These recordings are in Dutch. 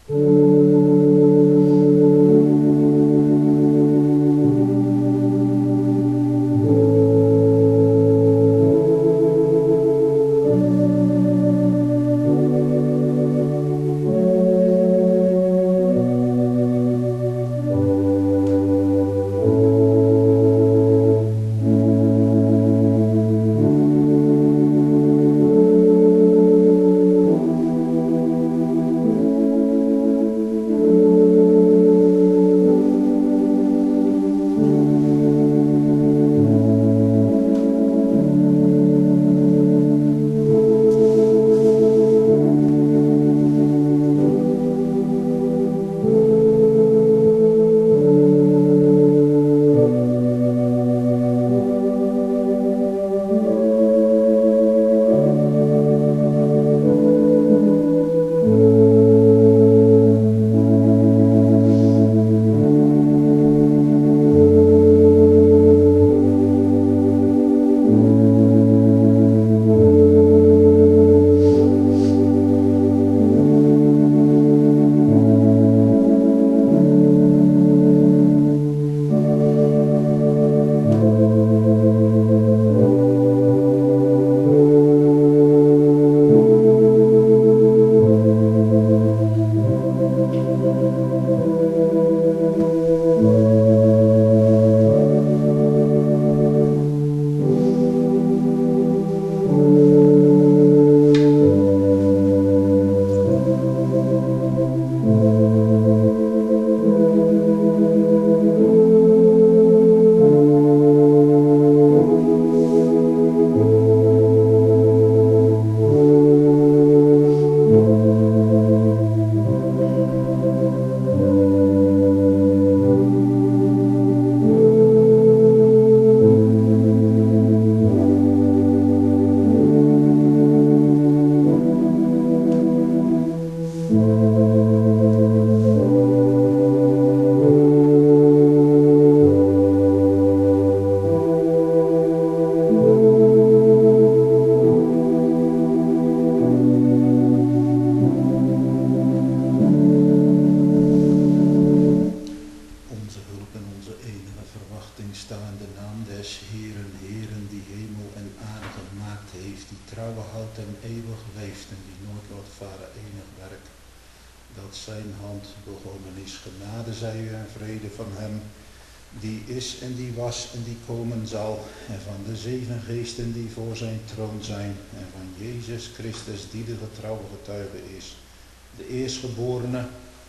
En die was en die komen zal, en van de 7 geesten die voor zijn troon zijn, en van Jezus Christus die de getrouwe getuige is, de eerstgeborene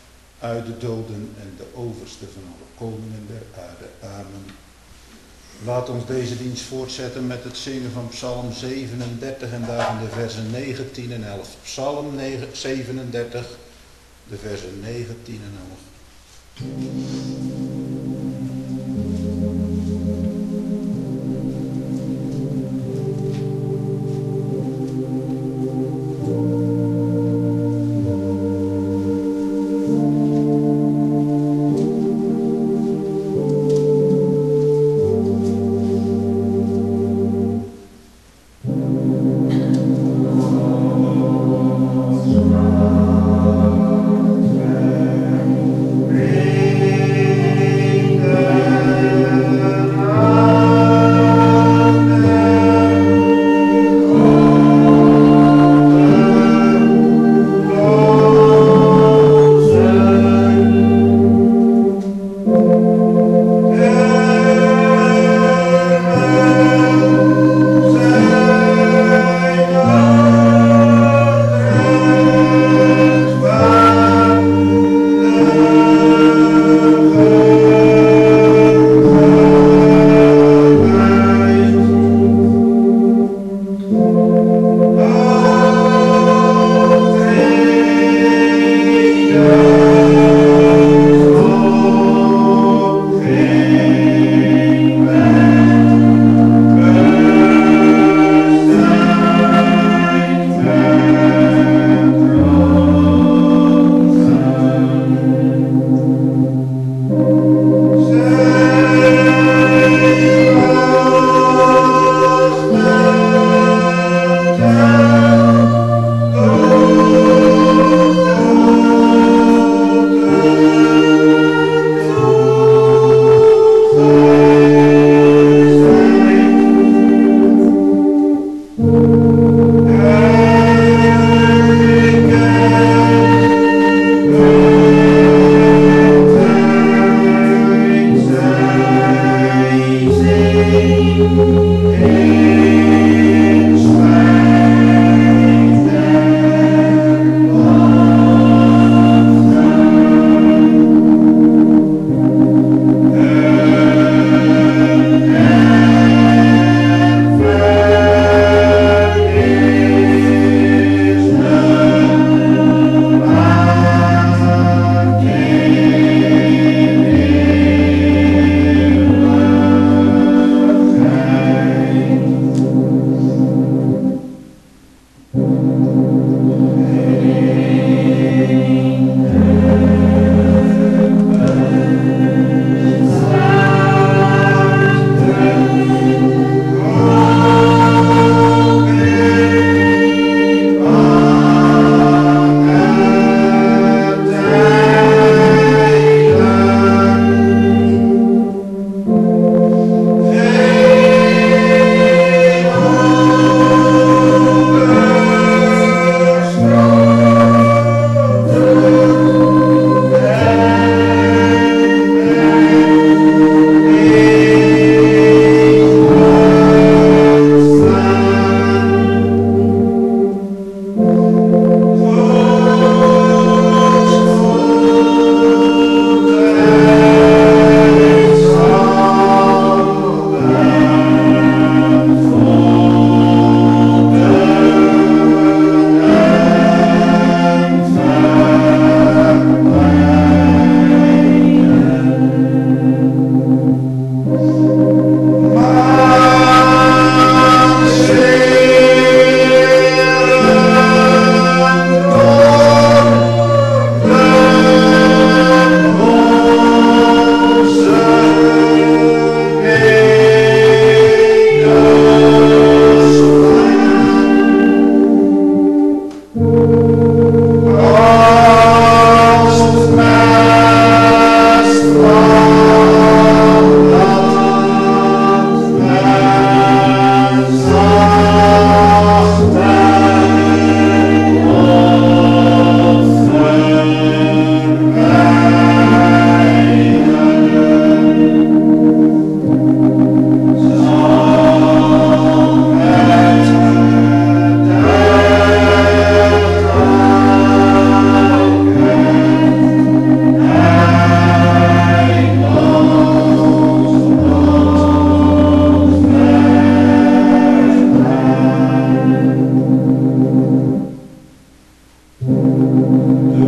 uit de doden en de overste van alle koningen der aarde. Amen. Laat ons deze dienst voortzetten met het zingen van Psalm 37 en daarvan de versen 19 en 11. Psalm 37, de versen 19 en 11. Amen.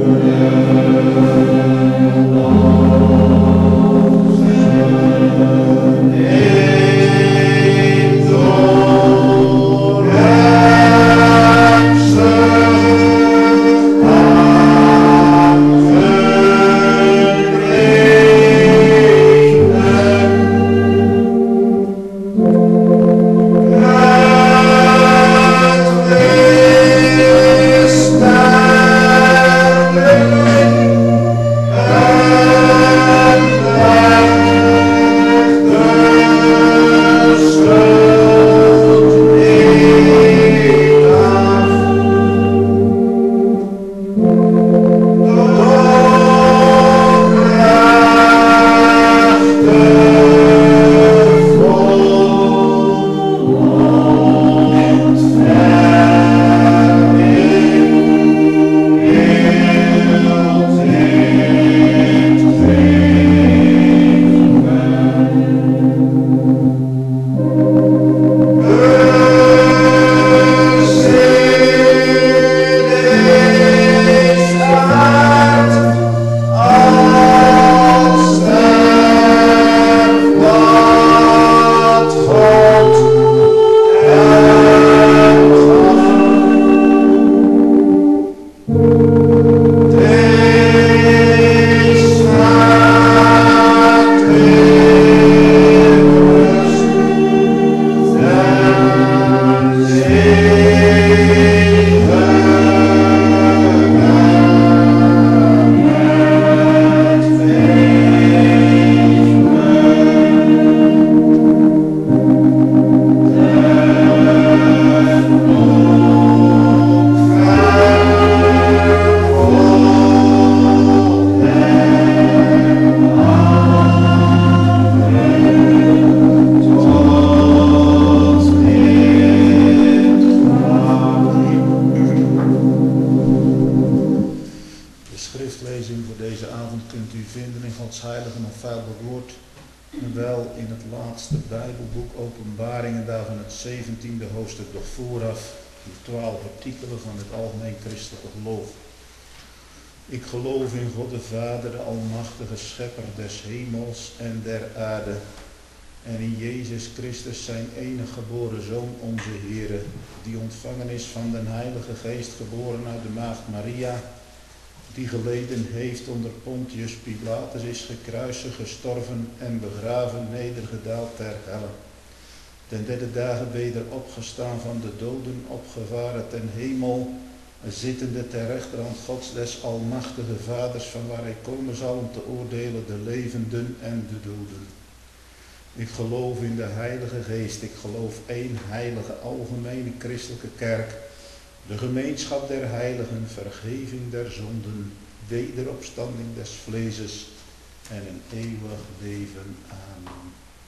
Ik geloof in God de Vader, de almachtige schepper des hemels en der aarde. En in Jezus Christus, zijn enige geboren Zoon, onze Heere, die ontvangen is van den Heilige Geest, geboren uit de maagd Maria, die geleden heeft onder Pontius Pilatus, is gekruisigd, gestorven en begraven, nedergedaald ter helle. Ten derde dagen weder opgestaan van de doden, opgevaren ten hemel, zittende ter rechterhand Gods des almachtige Vaders, van waar hij komen zal om te oordelen de levenden en de doden. Ik geloof in de Heilige Geest, ik geloof één heilige algemene christelijke kerk, de gemeenschap der heiligen, vergeving der zonden, wederopstanding des vleeses en een eeuwig leven. Amen.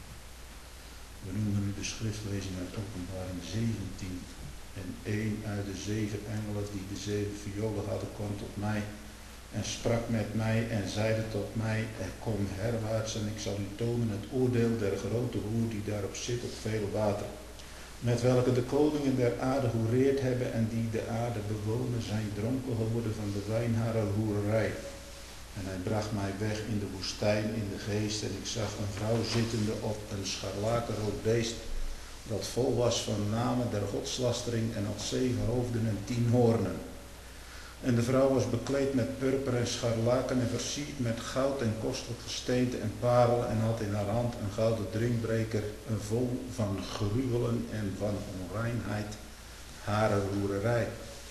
We noemen nu de schriftlezing uit Openbaring 17. En een uit de 7 engelen die de 7 violen hadden, kwam tot mij en sprak met mij en zeide tot mij: kom herwaarts en ik zal u tonen het oordeel der grote hoer die daarop zit op veel water, met welke de koningen der aarde hoereerd hebben en die de aarde bewonen, zijn dronken geworden van de wijn harer hoererij. En hij bracht mij weg in de woestijn in de geest en ik zag een vrouw zittende op een scharlakenrood beest, dat vol was van namen der godslastering en had 7 hoofden en 10 hoornen. En de vrouw was bekleed met purper en scharlaken en versierd met goud en kostelijk gesteente en parelen en had in haar hand een gouden drinkbeker vol van gruwelen en van onreinheid, hare hoererij.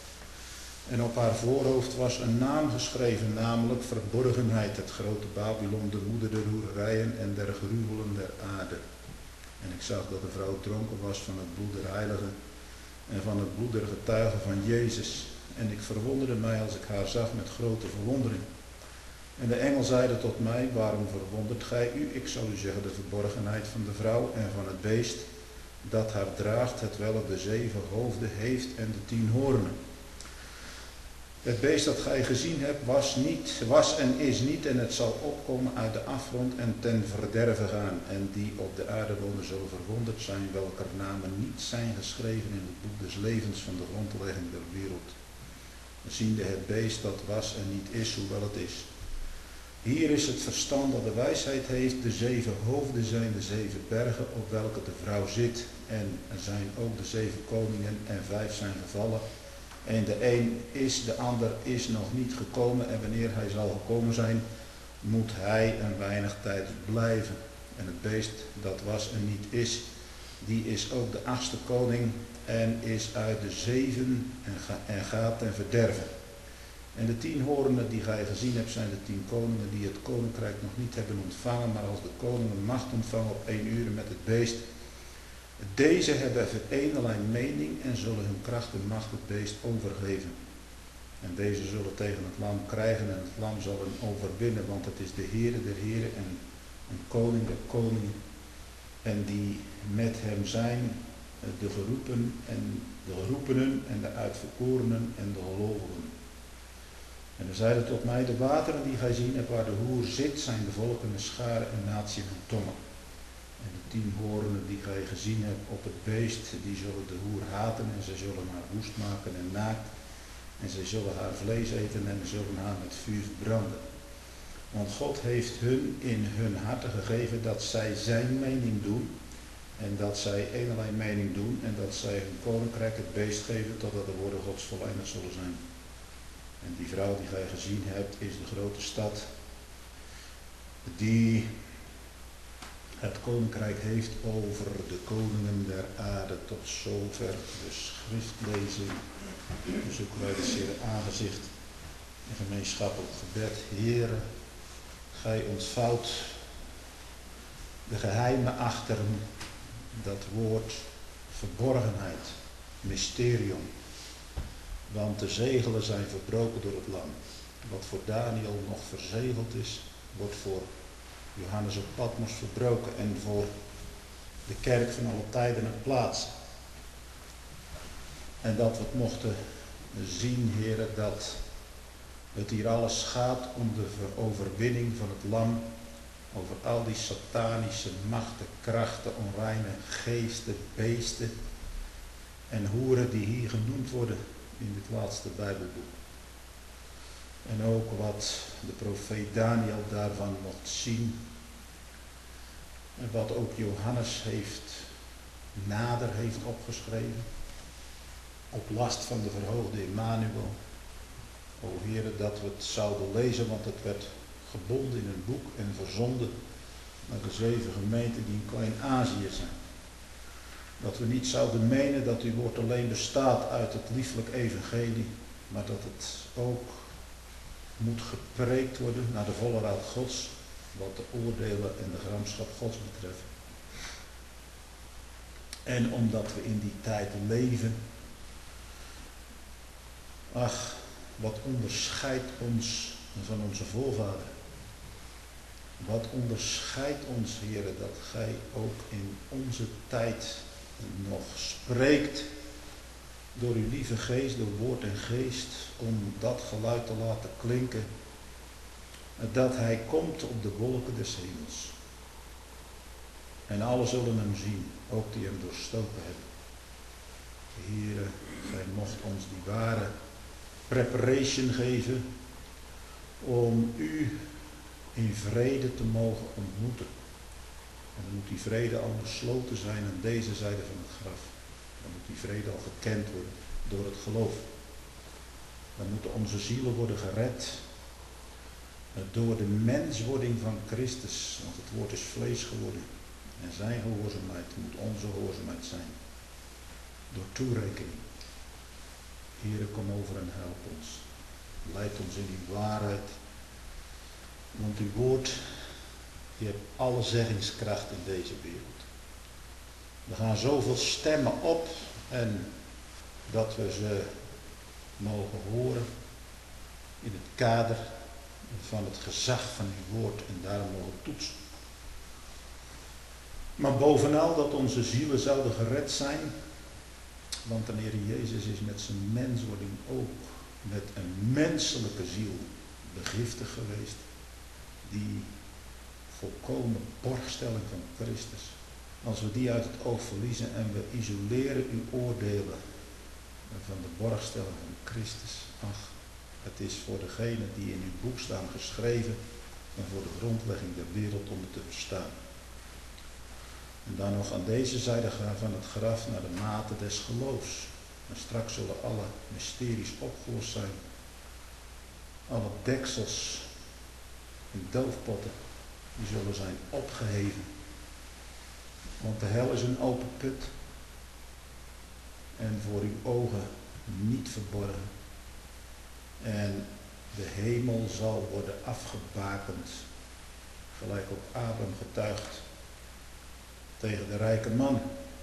En op haar voorhoofd was een naam geschreven, namelijk Verborgenheid, het grote Babylon, de moeder der hoererijen en der gruwelen der aarde. En ik zag dat de vrouw dronken was van het bloed der heiligen en van het bloed der getuigen van Jezus. En ik verwonderde mij als ik haar zag met grote verwondering. En de engel zeide tot mij: waarom verwondert gij u? Ik zal u zeggen de verborgenheid van de vrouw en van het beest dat haar draagt, hetwelk de 7 hoofden heeft en de 10 hoornen. Het beest dat gij gezien hebt was en is niet, en het zal opkomen uit de afgrond en ten verderve gaan. En die op de aarde wonen zullen verwonderd zijn, welker namen niet zijn geschreven in het boek des levens van de grondlegging der wereld. ziende het beest dat was en niet is, hoewel het is. Hier is het verstand dat de wijsheid heeft. De 7 hoofden zijn de 7 bergen op welke de vrouw zit. En er zijn ook de 7 koningen en 5 zijn gevallen. En de een is, de ander is nog niet gekomen. En wanneer hij zal gekomen zijn, moet hij een weinig tijd blijven. En het beest dat was en niet is, die is ook de 8e koning en is uit de 7 en gaat ten verderven. En de 10 horenen die gij gezien hebt zijn de 10 koningen die het koninkrijk nog niet hebben ontvangen, maar als de koningen macht ontvangen op 1 uur met het beest. Deze hebben verenigd mening en zullen hun kracht en macht het beest overgeven. En deze zullen tegen het lam krijgen en het lam zal hen overwinnen, want het is de Heere der heren en een koning der koningen. En die met hem zijn de geroepenen en de uitverkorenen en de gelovigen. En er zeiden tot mij, de wateren die gij zien hebt waar de hoer zit, zijn de volken en scharen en natieën en tongen. En de 10 horenen die gij gezien hebt op het beest, die zullen de hoer haten en zij zullen haar woest maken en naakt. En zij zullen haar vlees eten en zullen haar met vuur verbranden. Want God heeft hun in hun harten gegeven dat zij zijn mening doen. En dat zij eenerlei mening doen en dat zij hun koninkrijk het beest geven totdat de woorden Gods voleindigd zullen zijn. En die vrouw die gij gezien hebt is de grote stad die het koninkrijk heeft over de koningen der aarde. Tot zover de schriftlezing. Dan zoeken wij de Heer aangezicht en gemeenschappelijk gebed. Heere, gij ontvouwt de geheimen achter dat woord verborgenheid, mysterium. Want de zegelen zijn verbroken door het lam. Wat voor Daniel nog verzegeld is, wordt voor Johannes op Patmos verbroken en voor de kerk van alle tijden en plaatsen. En dat we het mochten zien, heren, dat het hier alles gaat om de overwinning van het lam over al die satanische machten, krachten, onreine geesten, beesten en hoeren die hier genoemd worden in dit laatste Bijbelboek. En ook wat de profeet Daniel daarvan mocht zien en wat ook Johannes nader heeft opgeschreven op last van de verhoogde Emmanuel. O Heere, dat we het zouden lezen, want het werd gebonden in een boek en verzonden naar de 7 gemeenten die in Klein-Azië zijn. Dat we niet zouden menen dat uw woord alleen bestaat uit het lieflijk evangelie, maar dat het ook moet gepreekt worden naar de volle raad Gods, wat de oordelen en de gramschap Gods betreft. En omdat we in die tijd leven, ach, wat onderscheidt ons van onze voorvader? Wat onderscheidt ons, Heere, dat gij ook in onze tijd nog spreekt door uw lieve geest, door woord en geest, om dat geluid te laten klinken, dat hij komt op de wolken des hemels. En alle zullen hem zien, ook die hem doorstoken hebben. Heere, gij mocht ons die ware preparation geven om u in vrede te mogen ontmoeten. En dan moet die vrede al besloten zijn aan deze zijde van het graf. Dan moet die vrede al gekend worden door het geloof. Dan moeten onze zielen worden gered door de menswording van Christus. Want het woord is vlees geworden. En zijn gehoorzaamheid moet onze gehoorzaamheid zijn. Door toerekening. Heere, kom over en help ons. Leid ons in die waarheid. Want uw woord, die hebt alle zeggingskracht in deze wereld. Er gaan zoveel stemmen op en dat we ze mogen horen in het kader van het gezag van uw woord en daarom mogen toetsen. Maar bovenal dat onze zielen zouden gered zijn, want de Heer Jezus is met zijn menswording ook met een menselijke ziel begiftigd geweest. Die volkomen borgstelling van Christus. Als we die uit het oog verliezen en we isoleren uw oordelen van de borgstelling van Christus. Ach, Het is voor degene die in uw boek staan geschreven en voor de grondlegging der wereld om het te verstaan. En dan nog aan deze zijde gaan van het graf naar de mate des geloofs. En straks zullen alle mysteries opgelost zijn. Alle deksels en doofpotten, die zullen zijn opgeheven. Want de hel is een open put. En voor uw ogen niet verborgen. En de hemel zal worden afgebakend. Gelijk ook Abraham getuigt tegen de rijke man.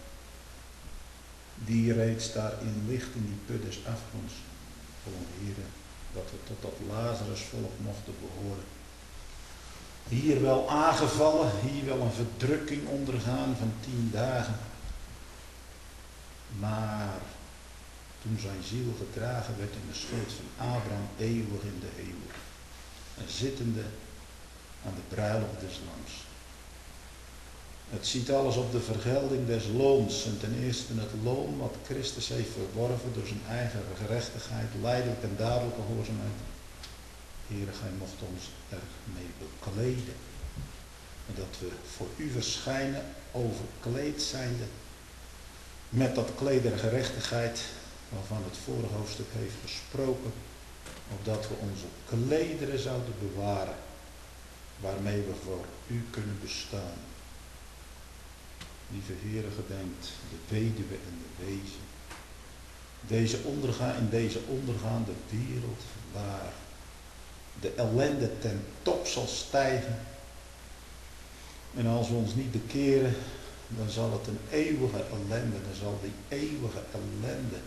Die reeds daarin ligt in die put des afgronds. O Heere, dat we tot dat Lazarusvolk mochten behoren. Hier wel aangevallen, hier wel een verdrukking ondergaan van 10 dagen. Maar toen zijn ziel gedragen werd in de schoot van Abraham eeuwig in de hemel. En zittende aan de bruiloft des lams. Het ziet alles op de vergelding des loons. En ten eerste het loon wat Christus heeft verworven door zijn eigen gerechtigheid, lijdelijke en dadelijke gehoorzaamheid. Heere, gij mocht ons ermee bekleden. En dat we voor u verschijnen, overkleed zijnde, met dat kleed der gerechtigheid, waarvan het vorige hoofdstuk heeft gesproken, opdat we onze klederen zouden bewaren, waarmee we voor u kunnen bestaan. Lieve Heere, gedenkt de weduwe en de wezen. In deze ondergaande wereld, waar de ellende ten top zal stijgen. En als we ons niet bekeren, dan zal het een eeuwige ellende, dan zal die eeuwige ellende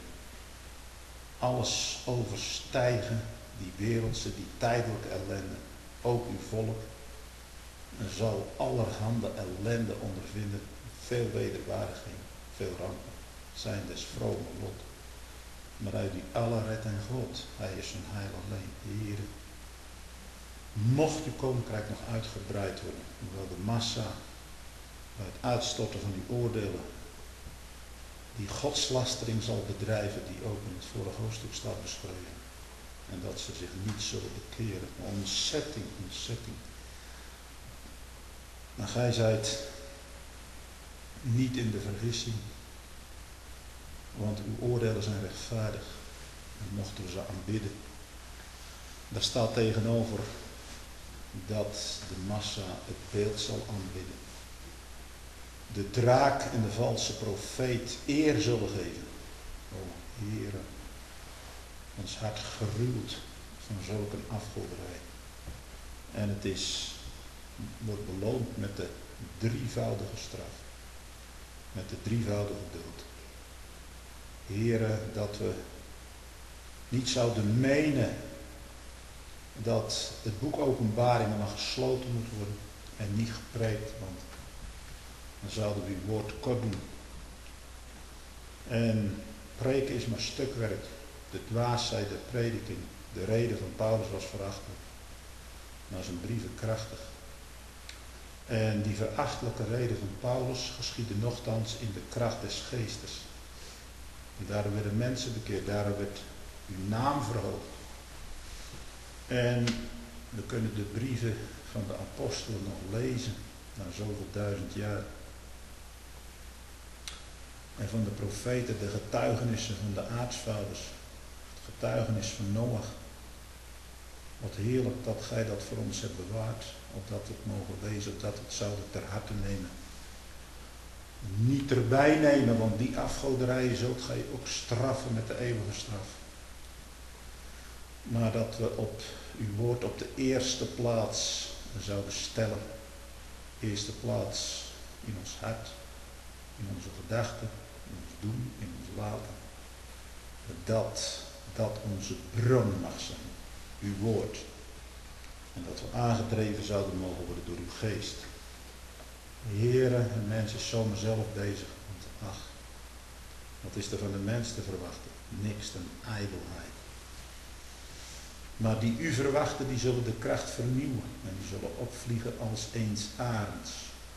alles overstijgen, die wereldse, die tijdelijke ellende, ook uw volk, en zal allerhande ellende ondervinden, veel wederwaardiging, veel rampen, zijn des vrome lot. Maar uit die alle redt en God, hij is zijn heil alleen, Heere. Mocht uw koninkrijk nog uitgebreid worden, hoewel de massa bij het uitstorten van uw oordelen die godslastering zal bedrijven die ook in het vorige hoofdstuk staat beschreven. En dat ze zich niet zullen bekeren. Ontzetting, ontzetting. Maar gij zijt niet in de vergissing, want uw oordelen zijn rechtvaardig. En mochten we ze aanbidden. Daar staat tegenover dat de massa het beeld zal aanbidden. De draak en de valse profeet eer zullen geven. O Heere, ons hart geruwd van zulke een afgoderij. En het wordt beloond met de drievoudige straf. Met de drievoudige dood. Heere, dat we niet zouden menen dat het boek Openbaring dan gesloten moet worden en niet gepreekt, want dan zouden we uw woord kort doen. En preken is maar stukwerk. De dwaasheid der prediking, de reden van Paulus was verachtelijk, maar zijn brieven krachtig. En die verachtelijke reden van Paulus geschiedde nochtans in de kracht des geestes. En daarom werden mensen bekeerd, daarom werd uw naam verhoogd. En we kunnen de brieven van de apostelen nog lezen, na zoveel 1000 jaar. En van de profeten, de getuigenissen van de aartsvaders, het getuigenis van Noach. Wat heerlijk dat gij dat voor ons hebt bewaard, opdat we het mogen lezen, opdat we het zouden ter harte nemen. Niet erbij nemen, want die afgoderijen zult gij ook straffen met de eeuwige straf. Maar dat we op uw woord op de eerste plaats zouden stellen. Eerste plaats in ons hart, in onze gedachten, in ons doen, in ons laten. Dat onze bron mag zijn, uw woord. En dat we aangedreven zouden mogen worden door uw geest. Heere, een mens is zomaar zelf bezig. Want ach, wat is er van de mens te verwachten? Niks dan ijdelheid. Maar die u verwachten, die zullen de kracht vernieuwen. En die zullen opvliegen als eens arends.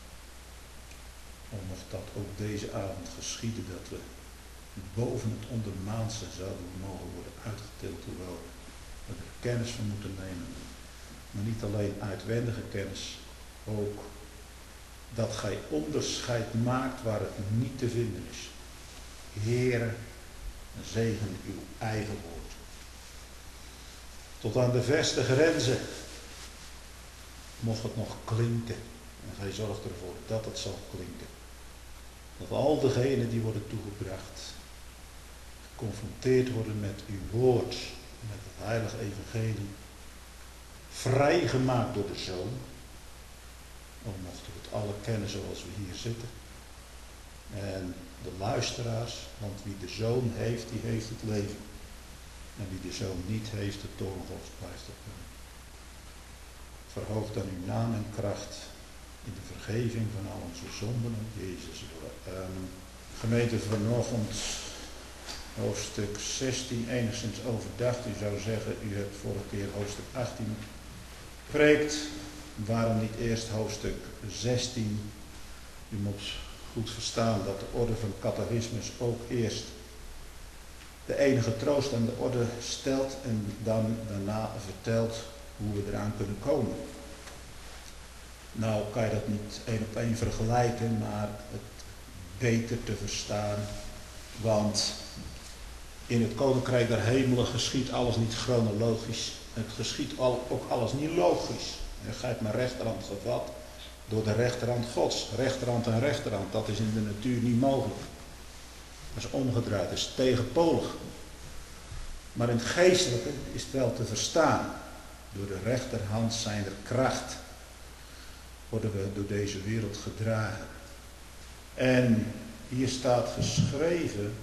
Of dat ook deze avond geschieden, dat we boven het ondermaanse zouden mogen worden uitgetild, hoewel Dat we er kennis van moeten nemen. Maar niet alleen uitwendige kennis, ook dat gij onderscheid maakt waar het niet te vinden is. Heere, zegen uw eigen woord. Tot aan de verste grenzen mocht het nog klinken. En gij zorgt ervoor dat het zal klinken. Dat al degenen die worden toegebracht, geconfronteerd worden met uw woord, met het heilige evangelie, vrijgemaakt door de Zoon. Dan mochten we het alle kennen zoals we hier zitten. En de luisteraars, want wie de Zoon heeft, die heeft het leven. En wie de Zoon niet heeft, de toorn Gods blijft op hem. Verhoog dan uw naam en kracht in de vergeving van al onze zonden en Jezus. Gemeente, vanochtend hoofdstuk 16 enigszins overdacht. U zou zeggen, u hebt vorige keer hoofdstuk 18 gepreekt. Waarom niet eerst hoofdstuk 16? U moet goed verstaan dat de orde van catechismus ook eerst de enige troost aan de orde stelt en dan daarna vertelt hoe we eraan kunnen komen. Nou kan je dat niet één op één vergelijken, maar het beter te verstaan, want in het koninkrijk der hemelen geschiet alles niet chronologisch. Het geschiet ook alles niet logisch. Je gaat maar rechterhand gevat door de rechterhand Gods. Rechterhand en rechterhand, dat is in de natuur niet mogelijk. Dat is omgedraaid, dat is tegenpolig. Maar in het geestelijke is het wel te verstaan. Door de rechterhand zijnde kracht worden we door deze wereld gedragen. En hier staat geschreven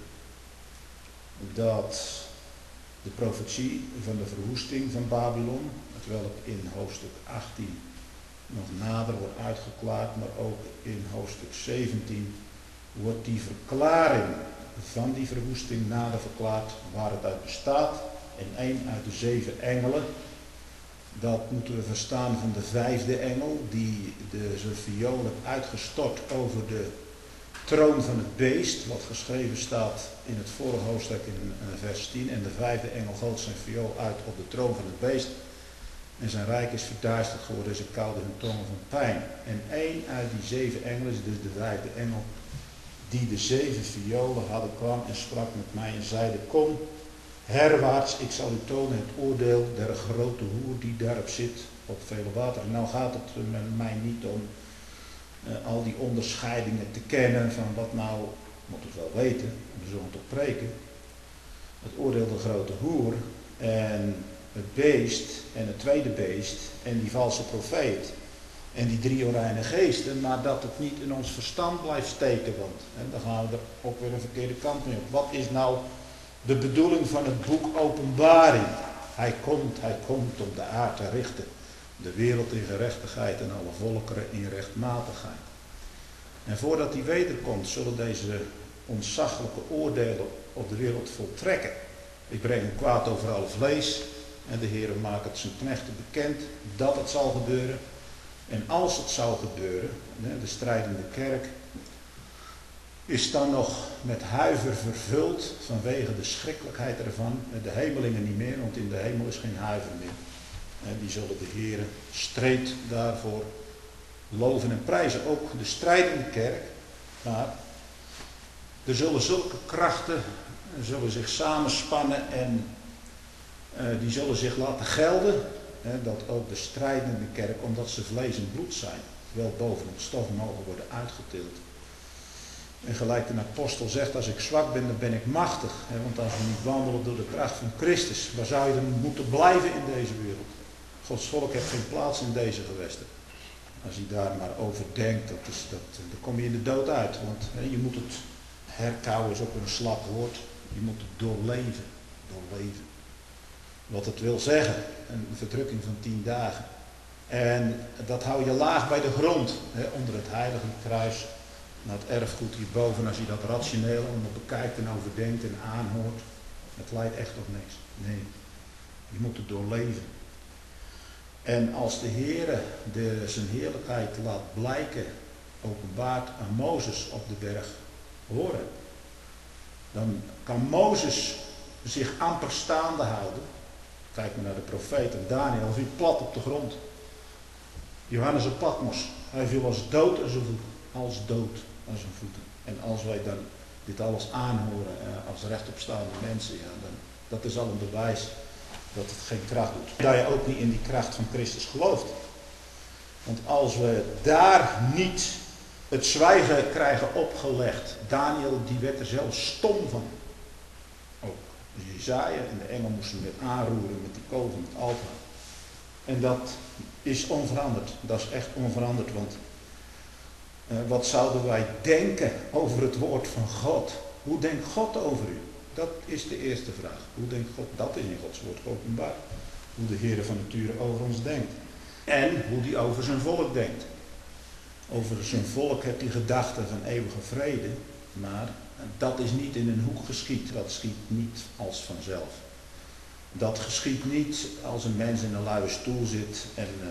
dat de profetie van de verwoesting van Babylon, terwijl in hoofdstuk 18 nog nader wordt uitgeklaard, maar ook in hoofdstuk 17 wordt die verklaring van die verwoesting nader verklaard waar het uit bestaat. En één uit de 7 engelen, dat moeten we verstaan van de 5e engel, die zijn viool heeft uitgestort over de troon van het beest, wat geschreven staat in het vorige hoofdstuk in vers 10. En de 5e engel goot zijn viool uit op de troon van het beest. En zijn rijk is verduisterd geworden en ze kauwden hun tongen van pijn. En één uit die 7 engelen, dus de 5e engel, die de 7 violen hadden, kwam en sprak met mij en zeide: kom, herwaarts, ik zal u tonen het oordeel der grote hoer die daarop zit, op vele wateren. Nou gaat het met mij niet om al die onderscheidingen te kennen van wat nou, moet het wel weten, we zullen het ook preken. Het oordeel der grote hoer en het beest en het tweede beest en die valse profeet en die 3 onreine geesten, maar dat het niet in ons verstand blijft steken, want dan gaan we er ook weer een verkeerde kant mee op. Wat is nou de bedoeling van het boek Openbaring? Hij komt om de aarde te richten, de wereld in gerechtigheid en alle volkeren in rechtmatigheid. En voordat hij wederkomt, zullen deze ontzaglijke oordelen op de wereld voltrekken. Ik breng een kwaad over alle vlees en de Heer maakt het zijn knechten bekend dat het zal gebeuren. En als het zou gebeuren, de strijdende kerk is dan nog met huiver vervuld vanwege de schrikkelijkheid ervan. De hemelingen niet meer, want in de hemel is geen huiver meer. Die zullen de Heer streed daarvoor loven en prijzen. Ook de strijdende kerk. Maar er zullen zulke krachten zullen zich samenspannen en die zullen zich laten gelden. Dat ook de strijdende kerk, omdat ze vlees en bloed zijn, wel boven het stof mogen worden uitgetild. En gelijk de apostel zegt, als ik zwak ben, dan ben ik machtig. Want als we niet wandelen door de kracht van Christus, waar zou je dan moeten blijven in deze wereld? Gods volk heeft geen plaats in deze gewesten. Als je daar maar over denkt, dan kom je in de dood uit. Want je moet het, herkauwen is ook een slap woord, je moet het doorleven. Wat het wil zeggen, een verdrukking van 10 dagen. En dat hou je laag bij de grond, onder het heilige kruis. Naar het erfgoed hierboven, als je dat rationeel allemaal bekijkt en overdenkt en aanhoort, het leidt echt tot niks. Nee, je moet het doorleven. En als de Heere zijn heerlijkheid laat blijken, openbaart aan Mozes op de berg horen, dan kan Mozes zich amper staande houden. Kijk maar naar de profeten. Daniel viel plat op de grond. Johannes op Patmos. Hij viel als dood aan zijn voeten. Als dood aan zijn voeten. En als wij dan dit alles aanhoren als rechtopstaande mensen, ja, dan, dat is al een bewijs dat het geen kracht doet. Dat je ook niet in die kracht van Christus gelooft. Want als we daar niet het zwijgen krijgen opgelegd. Daniel die werd er zelfs stom van. Ook Jesaja en de engel moesten weer aanroeren met die kool van het altaar. En dat is onveranderd. Dat is echt onveranderd. Want wat zouden wij denken over het woord van God? Hoe denkt God over u? Dat is de eerste vraag. Hoe denkt God? Dat is in Gods woord openbaar. Hoe de Heer van nature over ons denkt. En hoe hij over zijn volk denkt. Over zijn volk heeft hij gedachten van eeuwige vrede. Maar dat is niet in een hoek geschied. Dat schiet niet als vanzelf. Dat geschiet niet als een mens in een luie stoel zit.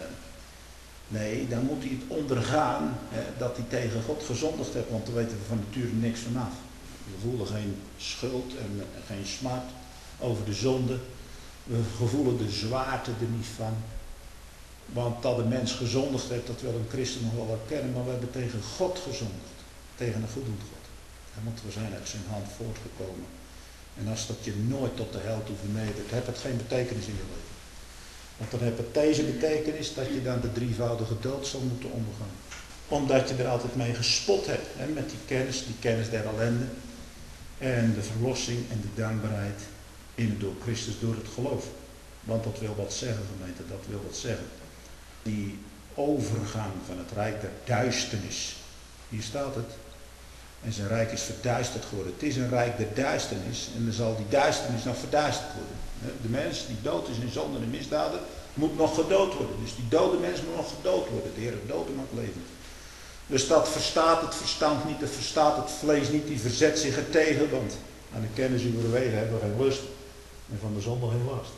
Nee, dan moet hij het ondergaan dat hij tegen God gezondigd heeft. Want daar weten we van nature niks vanaf. We voelen geen schuld en geen smart over de zonde. We voelen de zwaarte er niet van. Want dat de mens gezondigd heeft, dat wil een christen nog wel herkennen. Maar we hebben tegen God gezondigd. Tegen een goeddoend God. Want we zijn uit zijn hand voortgekomen. En als dat je nooit tot de hel toe vernedert, heeft het geen betekenis in je leven. Want dan heeft het deze betekenis dat je dan de drievoudige dood zal moeten ondergaan. Omdat je er altijd mee gespot hebt. Met die kennis der ellende. En de verlossing en de dankbaarheid in en door Christus, door het geloof. Want dat wil wat zeggen, gemeente, dat wil wat zeggen. Die overgang van het rijk der duisternis. Hier staat het. En zijn rijk is verduisterd geworden. Het is een rijk der duisternis. En dan zal die duisternis nog verduisterd worden. De mens die dood is in zonde en misdaden, moet nog gedood worden. Dus die dode mens moet nog gedood worden. De Heer heeft dood en maakt leven. Dus dat verstaat het verstand niet, dat verstaat het vlees niet, die verzet zich er tegen. Want aan de kennis uw wegen hebben we geen lust. En van de zonde geen last.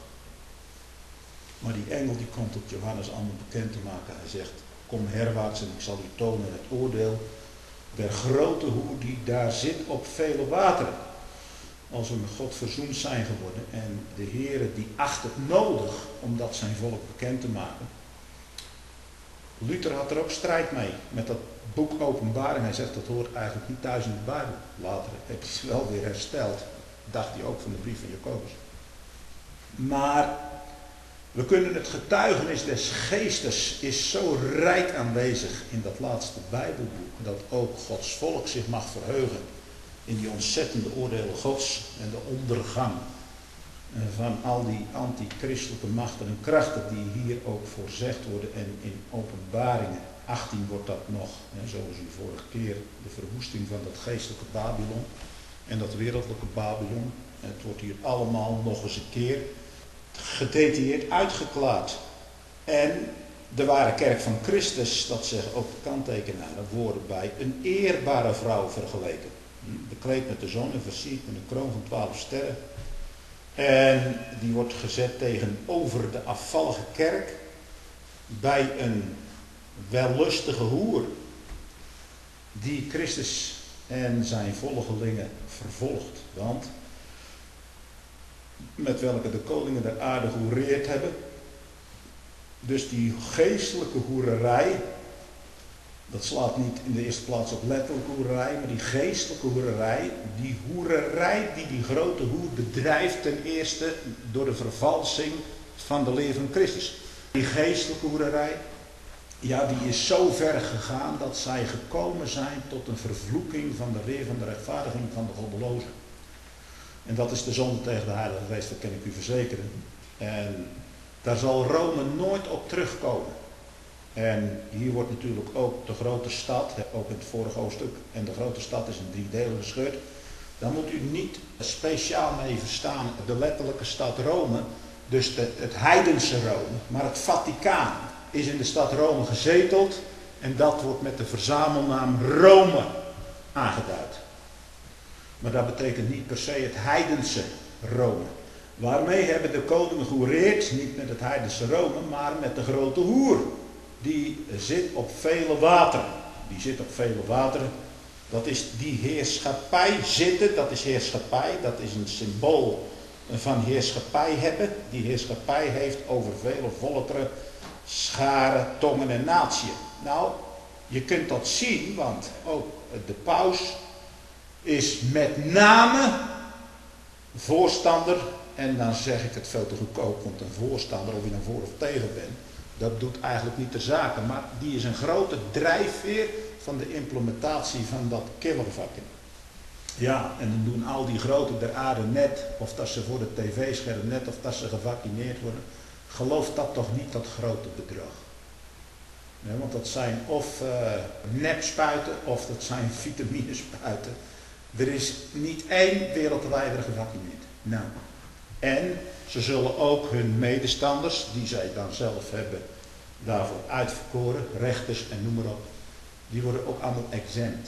Maar die engel die komt tot Johannes allemaal bekend te maken. Hij zegt, kom herwaarts en ik zal u tonen het oordeel der grote hoer die daar zit op vele wateren. Als we met God verzoend zijn geworden. En de Heere die acht het nodig om dat zijn volk bekend te maken. Luther had er ook strijd mee met dat boek Openbaring. Hij zegt dat hoort eigenlijk niet thuis in de Bijbel. Later heeft hij het wel weer hersteld. Dacht hij ook van de brief van Jacobus. Maar we kunnen het getuigenis des geestes is zo rijk aanwezig in dat laatste Bijbelboek. Dat ook Gods volk zich mag verheugen in die ontzettende oordelen Gods. En de ondergang van al die antichristelijke machten en krachten die hier ook voorzegd worden. En in Openbaringen 18 wordt dat nog, zoals u vorige keer, de verwoesting van dat geestelijke Babylon en dat wereldlijke Babylon. Het wordt hier allemaal nog eens een keer gedetailleerd uitgeklaard. En de ware kerk van Christus, dat zegt ook de kanttekenaren, worden bij een eerbare vrouw vergeleken. Bekleed met de zon en versierd met een kroon van 12 sterren. En die wordt gezet tegenover de afvallige kerk bij een wellustige hoer die Christus en zijn volgelingen vervolgt. Want met welke de koningen der aarde gehoereerd hebben. Dus die geestelijke hoererij, dat slaat niet in de eerste plaats op letterlijke hoererij, maar die geestelijke hoererij die die grote hoer bedrijft ten eerste door de vervalsing van de leer van Christus. Die geestelijke hoererij, ja, die is zo ver gegaan dat zij gekomen zijn tot een vervloeking van de leer van de rechtvaardiging van de goddelozen. En dat is de zonde tegen de Heilige Geest, dat kan ik u verzekeren. En daar zal Rome nooit op terugkomen. En hier wordt natuurlijk ook de grote stad, ook in het vorige hoofdstuk, en de grote stad is in 3 delen gescheurd. Daar moet u niet speciaal mee verstaan de letterlijke stad Rome, dus het heidense Rome, maar het Vaticaan is in de stad Rome gezeteld en dat wordt met de verzamelnaam Rome aangeduid. Maar dat betekent niet per se het heidense Rome. Waarmee hebben de koningen gehoereerd? Niet met het heidense Rome, maar met de grote hoer. Die zit op vele wateren. Die zit op vele wateren. Dat is die heerschappij zitten. Dat is heerschappij. Dat is een symbool van heerschappij hebben, die heerschappij heeft over vele volkeren, scharen, tongen en natieën. Nou, je kunt dat zien, want ook de paus is met name voorstander, en dan zeg ik het veel te goedkoop, want een voorstander, of je nou voor of tegen bent, dat doet eigenlijk niet de zaken, maar die is een grote drijfveer van de implementatie van dat kindervakken. Ja, en dan doen al die groten der aarde net, of dat ze voor de tv-scherm net, of dat ze gevaccineerd worden. Geloof dat toch niet, dat grote bedrag. Ja, want dat zijn of nepspuiten, of dat zijn vitaminespuiten. Er is niet één wereldwijder gevaccineerd. Nou, en ze zullen ook hun medestanders, die zij dan zelf hebben, daarvoor uitverkoren, rechters en noem maar op, die worden ook allemaal exempt.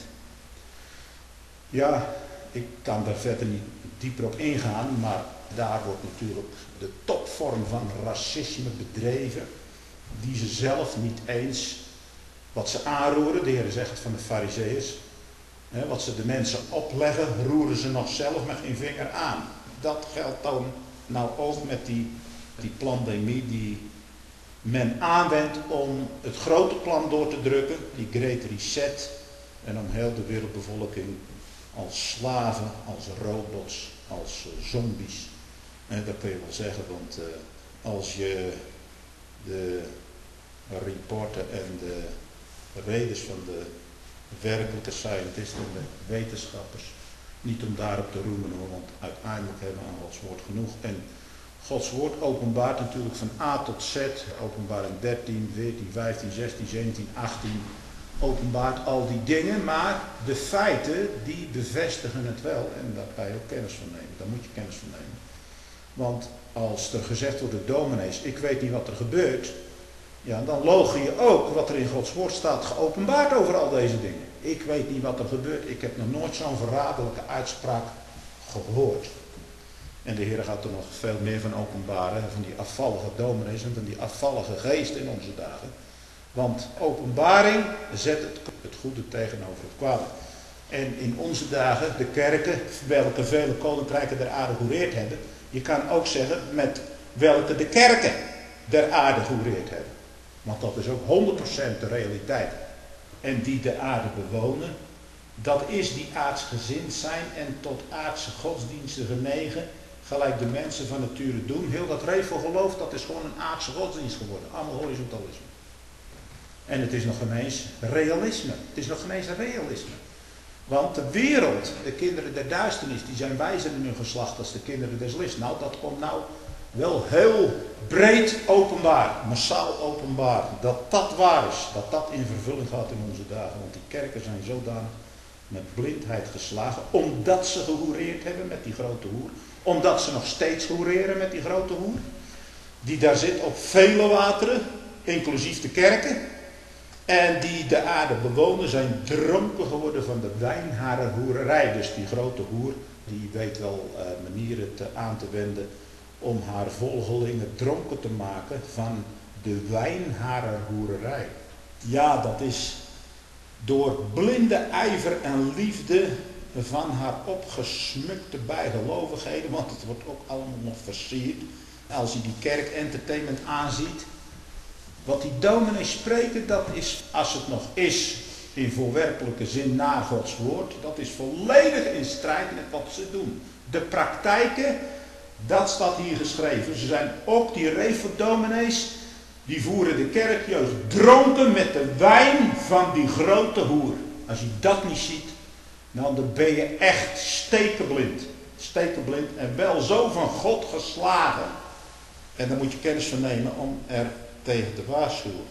Ja, ik kan daar verder niet dieper op ingaan, maar daar wordt natuurlijk de topvorm van racisme bedreven, die ze zelf niet eens, wat ze aanroeren, de Heer zegt het van de Farizeeërs, wat ze de mensen opleggen, roeren ze nog zelf met geen vinger aan. Dat geldt dan nou ook met die pandemie die men aanwendt om het grote plan door te drukken, die Great Reset, en om heel de wereldbevolking als slaven, als robots, als zombies. En dat kun je wel zeggen, want als je de reporten en de reders van de werkelijke scientisten en de wetenschappers, niet om daarop te roemen, want uiteindelijk hebben we aan Gods woord genoeg. En Gods woord openbaart natuurlijk van A tot Z, openbaring 13, 14, 15, 16, 17, 18, openbaart al die dingen, maar de feiten die bevestigen het wel en daar kan je ook kennis van nemen, daar moet je kennis van nemen. Want als er gezegd wordt door dominees, ik weet niet wat er gebeurt, ja, dan logen je ook wat er in Gods woord staat geopenbaard over al deze dingen. Ik weet niet wat er gebeurt, ik heb nog nooit zo'n verraderlijke uitspraak gehoord. En de Heer gaat er nog veel meer van openbaren, van die afvallige dominees en van die afvallige geest in onze dagen. Want openbaring zet het goede tegenover het kwade. En in onze dagen, de kerken, welke vele koninkrijken der aarde gehoereerd hebben, je kan ook zeggen met welke de kerken der aarde gehoereerd hebben. Want dat is ook 100% de realiteit. En die de aarde bewonen, dat is die aardsgezind zijn en tot aardse godsdiensten genegen, gelijk de mensen van nature doen. Heel dat revelgeloof, dat is gewoon een aardse godsdienst geworden. Allemaal horizontalisme. En het is nog ineens realisme. Het is nog ineens realisme. Want de wereld, de kinderen der duisternis, die zijn wijzer in hun geslacht als de kinderen des lichts. Nou, dat komt nou wel heel breed openbaar, massaal openbaar. Dat dat waar is, dat dat in vervulling gaat in onze dagen. Want die kerken zijn zodanig met blindheid geslagen, omdat ze gehoereerd hebben met die grote hoer. Omdat ze nog steeds hoereren met die grote hoer. Die daar zit op vele wateren, inclusief de kerken. En die de aarde bewonen zijn dronken geworden van de wijnharenhoererij. Dus die grote hoer, die weet wel manieren aan te wenden om haar volgelingen dronken te maken van de wijnharenhoererij. Ja, dat is door blinde ijver en liefde van haar opgesmukte bijgelovigheden, want het wordt ook allemaal nog versierd. Als je die kerkentertainment aanziet, wat die dominees spreken, dat is, als het nog is in voorwerpelijke zin naar Gods woord, dat is volledig in strijd met wat ze doen. De praktijken, dat staat hier geschreven. Ze zijn ook die reveldominees, die voeren de kerkjeugd dronken met de wijn van die grote hoer. Als je dat niet ziet, nou, dan ben je echt stekenblind. Stekenblind en wel zo van God geslagen. En dan moet je kennis van nemen om er tegen te waarschuwen.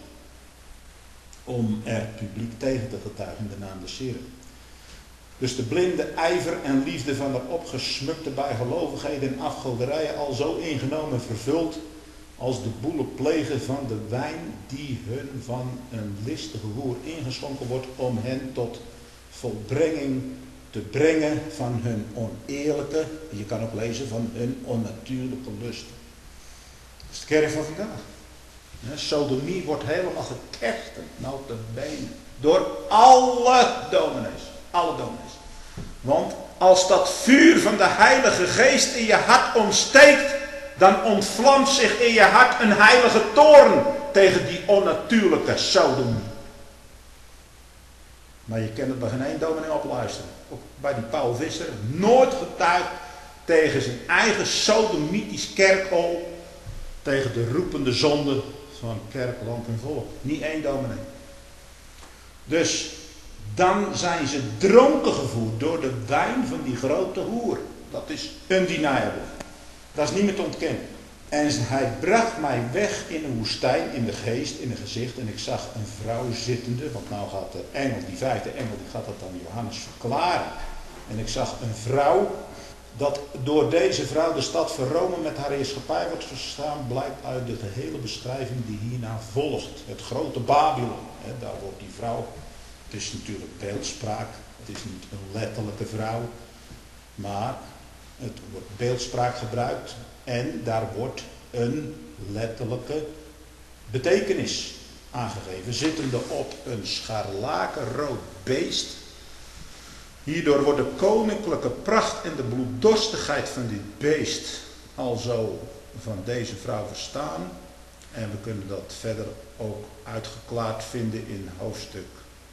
Om er publiek tegen te getuigen in de naam des Heren. Dus de blinde ijver en liefde van de opgesmukte bijgelovigheden en afgoderijen al zo ingenomen vervuld als de boelen plegen van de wijn die hun van een listige hoer ingeschonken wordt om hen tot volbrenging te brengen van hun oneerlijke, je kan ook lezen van hun onnatuurlijke lusten. Dat is de kerk van vandaag. Sodomie wordt helemaal gekerstend, notabene, door alle dominees. Alle dominees. Want als dat vuur van de Heilige Geest in je hart ontsteekt, dan ontvlamt zich in je hart een heilige toorn tegen die onnatuurlijke sodomie. Maar je kent het bij geen één dominee opluisteren. Ook bij die Paul Visser, nooit getuigd tegen zijn eigen sodomitisch kerkhol, tegen de roepende zonde van kerk, land en volk. Niet één dominee. Dus dan zijn ze dronken gevoerd door de wijn van die grote hoer. Dat is undeniable. Dat is niet meer te ontkennen. En hij bracht mij weg in een woestijn, in de geest, in het gezicht. En ik zag een vrouw zittende. Want nou gaat de engel, die vijfde engel, die gaat dat aan Johannes verklaren. En ik zag een vrouw, dat door deze vrouw de stad van Rome met haar heerschappij wordt verstaan, blijkt uit de gehele beschrijving die hierna volgt. Het grote Babylon. Daar wordt die vrouw, het is natuurlijk beeldspraak, het is niet een letterlijke vrouw, maar het wordt beeldspraak gebruikt en daar wordt een letterlijke betekenis aangegeven. Zittende op een scharlakenrood beest. Hierdoor wordt de koninklijke pracht en de bloeddorstigheid van dit beest alzo van deze vrouw verstaan. En we kunnen dat verder ook uitgeklaard vinden in hoofdstuk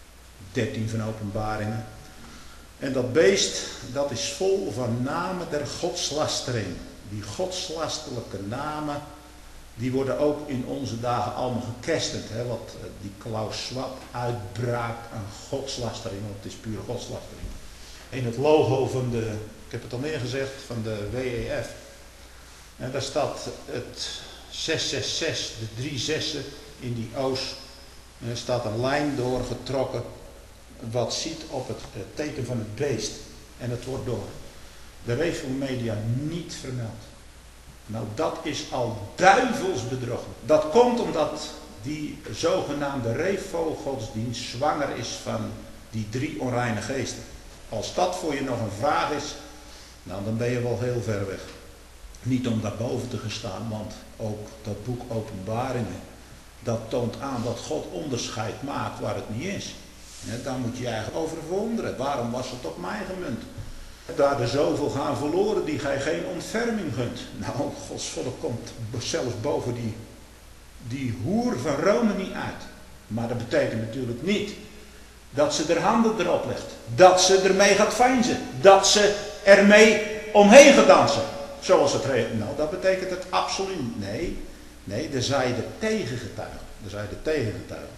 13 van Openbaringen. En dat beest, dat is vol van namen der godslastering. Die godslastelijke namen, die worden ook in onze dagen allemaal gekerstend. Wat die Klaus Schwab uitbraakt aan godslastering, want het is pure godslastering. In het logo van de, ik heb het al neergezegd, van de WEF. En daar staat het 666, de 3 zessen in die oos. En er staat een lijn doorgetrokken, wat ziet op het teken van het beest. En het wordt door de Reformedia niet vermeld. Nou, dat is al duivels bedrog. Dat komt omdat die zogenaamde Refo-godsdienst zwanger is van die 3 onreine geesten. Als dat voor je nog een vraag is, nou, dan ben je wel heel ver weg. Niet om daarboven te gaan staan, want ook dat boek Openbaringen, dat toont aan dat God onderscheid maakt waar het niet is. Daar moet je je eigenlijk over verwonderen. Waarom was het op mij gemunt? Daar er zoveel gaan verloren die gij geen ontferming gunt. Nou, Gods volk komt zelfs boven die hoer van Rome niet uit. Maar dat betekent natuurlijk niet dat ze er handen erop legt. Dat ze ermee gaat veinzen. Dat ze ermee omheen gaat dansen. Zoals het regent. Nou, dat betekent het absoluut niet. Nee, daar zij er tegen getuigen.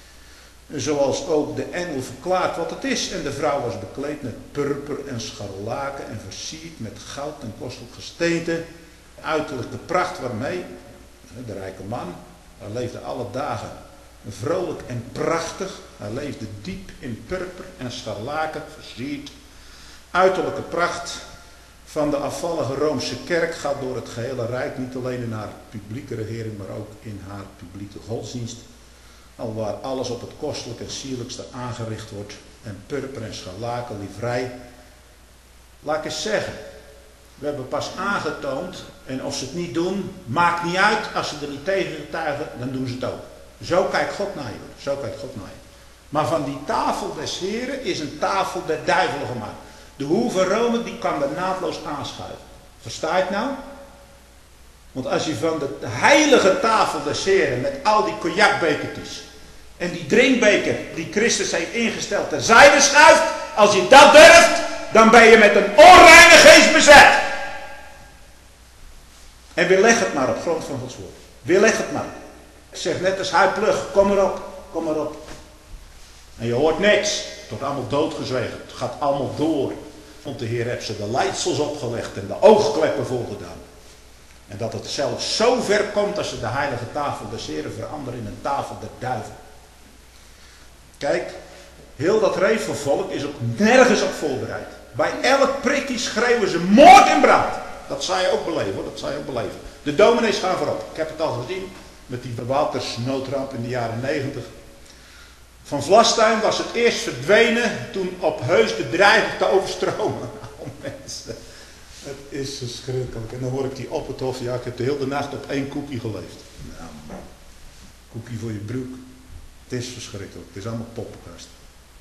Zoals ook de engel verklaart wat het is. En de vrouw was bekleed met purper en scharlaken en versierd met goud en kostelijk gesteente. Uiterlijke pracht waarmee de rijke man, hij leefde alle dagen vrolijk en prachtig. Hij leefde diep in purper en scharlaken versierd. Uiterlijke pracht van de afvallige Roomse kerk gaat door het gehele rijk. Niet alleen in haar publieke regering, maar ook in haar publieke godsdienst. Alwaar alles op het kostelijke en sierlijkste aangericht wordt. En purper en scharlaken, livrei. Laat ik eens zeggen. We hebben pas aangetoond. En of ze het niet doen, maakt niet uit. Als ze er niet tegen getuigen, dan doen ze het ook. Zo kijkt God naar je. Maar van die tafel des Heren is een tafel der duivelen gemaakt. De hoer van Rome, die kan er naadloos aanschuiven. Versta je het nou? Want als je van de heilige tafel des Heren met al die cognacbekertjes en die drinkbeker die Christus heeft ingesteld terzijde schuift, als je dat durft, dan ben je met een onreine geest bezet. En weerleg het maar op grond van Gods woord. Weerleg het maar. Zeg net als hij plug, kom erop. En je hoort niks. Het wordt allemaal doodgezwegen. Het gaat allemaal door. Want de Heer heeft ze de leidsels opgelegd en de oogkleppen volgedaan. En dat het zelfs zo ver komt als ze de heilige tafel des Heren veranderen in een tafel der duivel. Kijk, heel dat Refelvolk is ook nergens op voorbereid. Bij elk prikkie schreeuwen ze moord en brand. Dat zou je ook beleven hoor, De dominees gaan voorop. Ik heb het al gezien met die watersnoodramp in de jaren 90. Van Vlastuin was het eerst verdwenen toen op Heus de dreiging te overstromen. Oh mensen, het is verschrikkelijk. En dan hoor ik die op het hof, ja ik heb de hele nacht op 1 koekje geleefd. Nou, koekje voor je broek. Het is verschrikkelijk, het is allemaal poppenkast.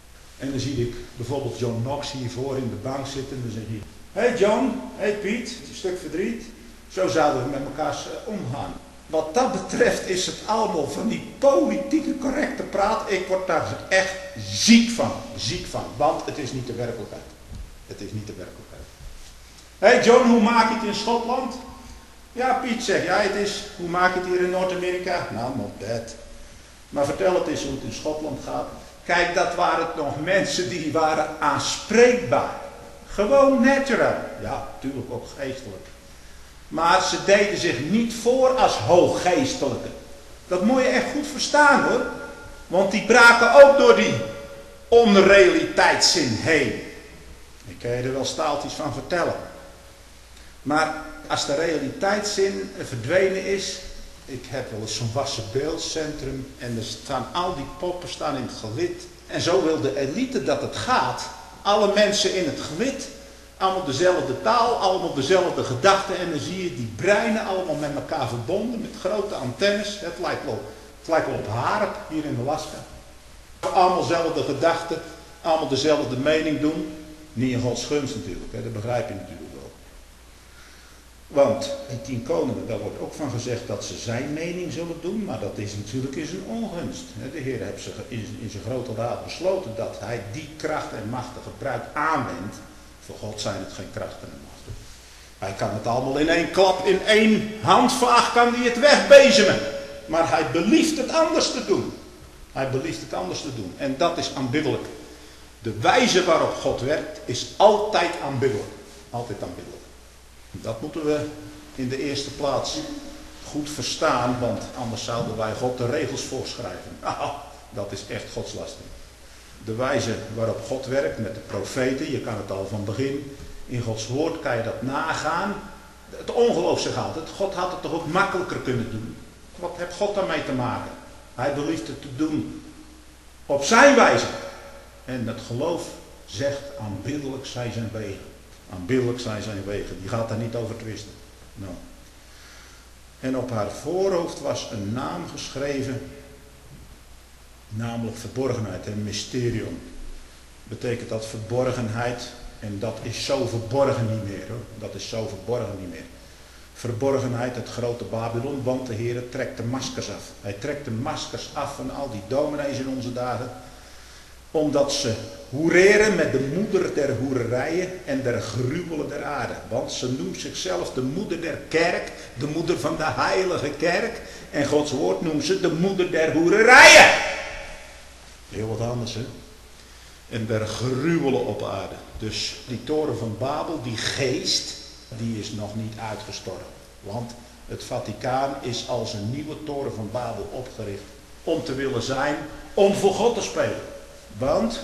En dan zie ik bijvoorbeeld John Knox hiervoor in de bank zitten. En dan zeg je, hey John, hey Piet, het is een stuk verdriet. Zo zouden we met elkaar omgaan. Wat dat betreft is het allemaal van die politieke correcte praat. Ik word daar echt ziek van. Want het is niet de werkelijkheid. Het is niet de werkelijkheid. Hey John, hoe maak je het in Schotland? Ja, Piet, zeg jij het is. Hoe maak je het hier in Noord-Amerika? Nou, not bad. Maar vertel het eens hoe het in Schotland gaat. Kijk, dat waren nog mensen die waren aanspreekbaar. Gewoon natural. Ja, natuurlijk ook geestelijk. Maar ze deden zich niet voor als hooggeestelijke. Dat moet je echt goed verstaan hoor. Want die braken ook door die onrealiteitszin heen. Ik kan je er wel staaltjes van vertellen. Maar als de realiteitszin verdwenen is. Ik heb wel eens zo'n wassen beeldcentrum. En er staan al die poppen staan in het gewit. En zo wil de elite dat het gaat. Alle mensen in het gewit. Allemaal dezelfde taal, allemaal dezelfde gedachten. En dan zie je die breinen allemaal met elkaar verbonden. Met grote antennes. Het lijkt wel op Harp hier in Alaska. Allemaal dezelfde gedachten. Allemaal dezelfde mening doen. Niet in Gods gunst natuurlijk. Hè, dat begrijp je natuurlijk wel. Want die 10 koningen, daar wordt ook van gezegd dat ze zijn mening zullen doen. Maar dat is natuurlijk in zijn ongunst. De Heer heeft in zijn grote raad besloten dat hij die kracht en machten gebruikt aanwendt. Voor God zijn het geen krachten en machten. Hij kan het allemaal in één klap, in één handvaag kan hij het wegbezemen. Maar hij belieft het anders te doen. Hij belieft het anders te doen. En dat is aanbiddelijk. De wijze waarop God werkt is altijd aanbiddelijk. Altijd aanbiddelijk. Dat moeten we in de eerste plaats goed verstaan. Want anders zouden wij God de regels voorschrijven. Dat is echt godslasting. De wijze waarop God werkt met de profeten, je kan het al van begin, in Gods woord kan je dat nagaan. Het ongeloof zegt altijd, God had het toch ook makkelijker kunnen doen. Wat heeft God daarmee te maken? Hij belieft het te doen op zijn wijze. En het geloof zegt, aanbiddelijk zijn zijn wegen. Aanbiddelijk zijn zijn wegen, die gaat daar niet over twisten. Nou. En op haar voorhoofd was een naam geschreven. Namelijk verborgenheid en mysterium. Betekent dat verborgenheid. En dat is zo verborgen niet meer hoor. Dat is zo verborgen niet meer. Verborgenheid, het grote Babylon. Want de Heer trekt de maskers af. Hij trekt de maskers af van al die dominees in onze dagen. Omdat ze hoereren met de moeder der hoererijen en der gruwelen der aarde. Want ze noemt zichzelf de moeder der kerk. De moeder van de heilige kerk. En Gods woord noemt ze de moeder der hoererijen. Heel wat anders, hè? En der gruwelen op aarde. Dus die toren van Babel, die geest, die is nog niet uitgestorven. Want het Vaticaan is als een nieuwe toren van Babel opgericht. Om te willen zijn, om voor God te spelen. Want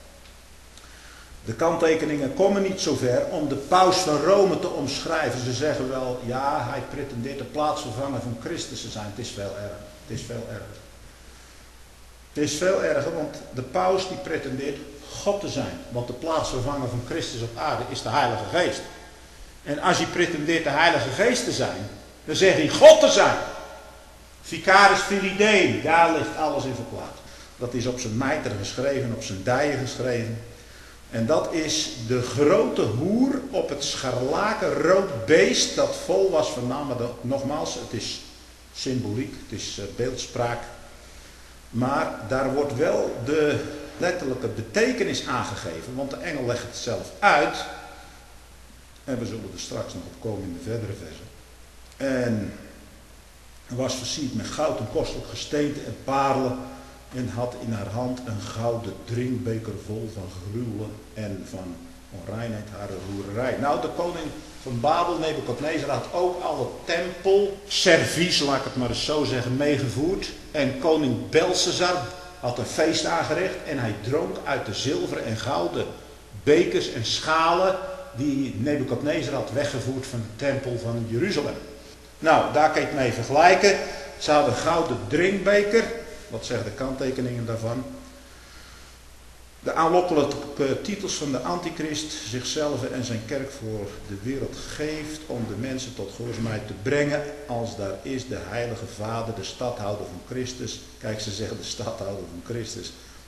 de kanttekeningen komen niet zo ver om de paus van Rome te omschrijven. Ze zeggen wel, ja, hij pretendeert de plaatsvervanger van Christus te zijn. Het is veel erger. Het is veel erger. Het is veel erger, want de paus die pretendeert God te zijn. Want de plaatsvervanger van Christus op aarde is de Heilige Geest. En als hij pretendeert de Heilige Geest te zijn, dan zegt hij God te zijn. Vicaris Filii, daar ligt alles in verklaard. Dat is op zijn mijter geschreven, op zijn dijen geschreven. En dat is de grote hoer op het scharlakenrood beest dat vol was van namen. Nogmaals, het is symboliek, het is beeldspraak. Maar daar wordt wel de letterlijke betekenis aangegeven, want de engel legt het zelf uit. En we zullen er straks nog op komen in de verdere versen. En was versierd met goud en kostelijk gesteente en parelen. En had in haar hand een gouden drinkbeker vol van gruwelen en van onreinheid haar hoererij. Nou, de koning van Babel, Nebukadnezar, had ook alle tempelservies, laat ik het maar eens zo zeggen, meegevoerd. En koning Belshazzar had een feest aangericht en hij dronk uit de zilveren en gouden bekers en schalen die Nebukadnezar had weggevoerd van de tempel van Jeruzalem. Nou, daar kan je het mee vergelijken. Ze hadden een gouden drinkbeker. Wat zeggen de kanttekeningen daarvan? De aanlokkelijke titels van de antichrist zichzelf en zijn kerk voor de wereld geeft om de mensen tot gehoorzaamheid te brengen. Als daar is de heilige vader, de stadhouder van Christus. Kijk, ze zeggen de stadhouder van Christus.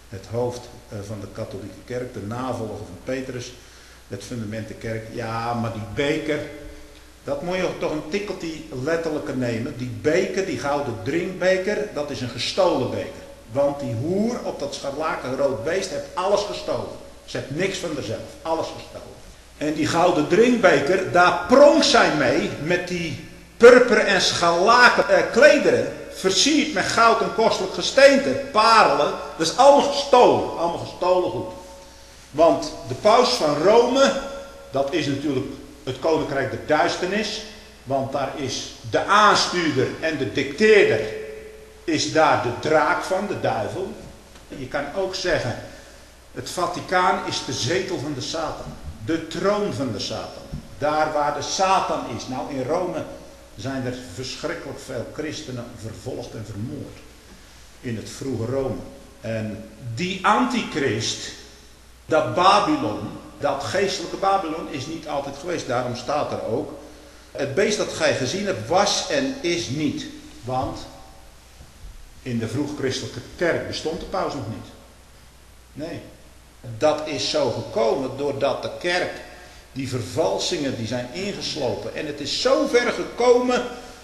het hoofd van de katholieke kerk, de navolger van Petrus, het fundament de kerk. Ja, maar die beker, dat moet je toch een tikkeltje letterlijker nemen. Die beker, die gouden drinkbeker, dat is een gestolen beker. Want die hoer op dat scharlakenrood beest heeft alles gestolen. Ze heeft niks van haarzelf, alles gestolen. En die gouden drinkbeker, daar pronk zij mee met die purper en scharlaken klederen. Versierd met goud en kostelijk gesteente, parelen. Dat is allemaal gestolen goed. Want de paus van Rome, dat is natuurlijk het koninkrijk der duisternis. Want daar is de aanstuurder en de dicteerder, is daar de draak van, de duivel. Je kan ook zeggen, het Vaticaan is de zetel van de Satan. De troon van de Satan. Daar waar de Satan is. Nou, in Rome zijn er verschrikkelijk veel christenen vervolgd en vermoord. In het vroege Rome. En die antichrist, dat Babylon, dat geestelijke Babylon is niet altijd geweest. Daarom staat er ook, het beest dat gij gezien hebt was en is niet. Want in de vroeg-christelijke kerk bestond de paus nog niet. Nee. Dat is zo gekomen doordat de kerk, die vervalsingen die zijn ingeslopen. En het is zo ver gekomen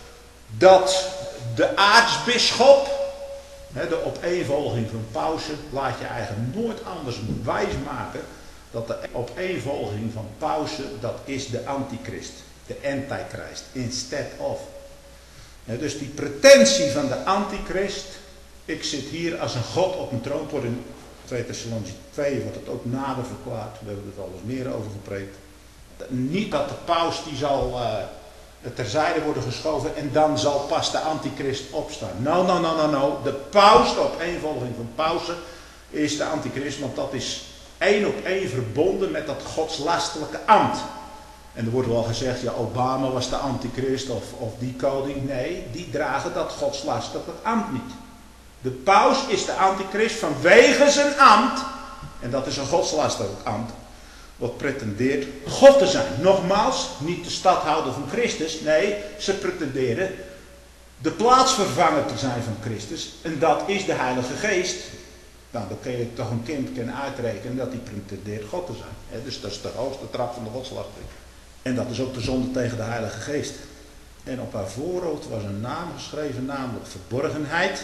dat de aartsbisschop, de opeenvolging van pausen, laat je eigenlijk nooit anders wijsmaken. Dat de opeenvolging van pausen, dat is de antichrist. De antichrist, instead of. Dus die pretentie van de antichrist, ik zit hier als een god op een troon, het wordt in 2 Thessalonici 2 wordt het ook nader verklaard, we hebben er alles meer over gepreekt. Niet dat de paus die zal terzijde worden geschoven en dan zal pas de antichrist opstaan. No. De paus, de opeenvolging van pausen, is de antichrist, want dat is één op één verbonden met dat godslastelijke ambt. En er wordt wel gezegd, ja, Obama was de antichrist of die koning. Nee, die dragen dat godslastelijke ambt niet. De paus is de antichrist vanwege zijn ambt, en dat is een godslastelijk ambt, wat pretendeert God te zijn. Nogmaals, niet de stadhouder van Christus, nee, ze pretenderen de plaatsvervanger te zijn van Christus, en dat is de Heilige Geest. Nou, dan kun je toch een kind uitrekenen dat hij pretendeert God te zijn. Dus dat is de hoogste trap van de godslastering. En dat is ook de zonde tegen de Heilige Geest. En op haar voorhoofd was een naam geschreven, namelijk verborgenheid.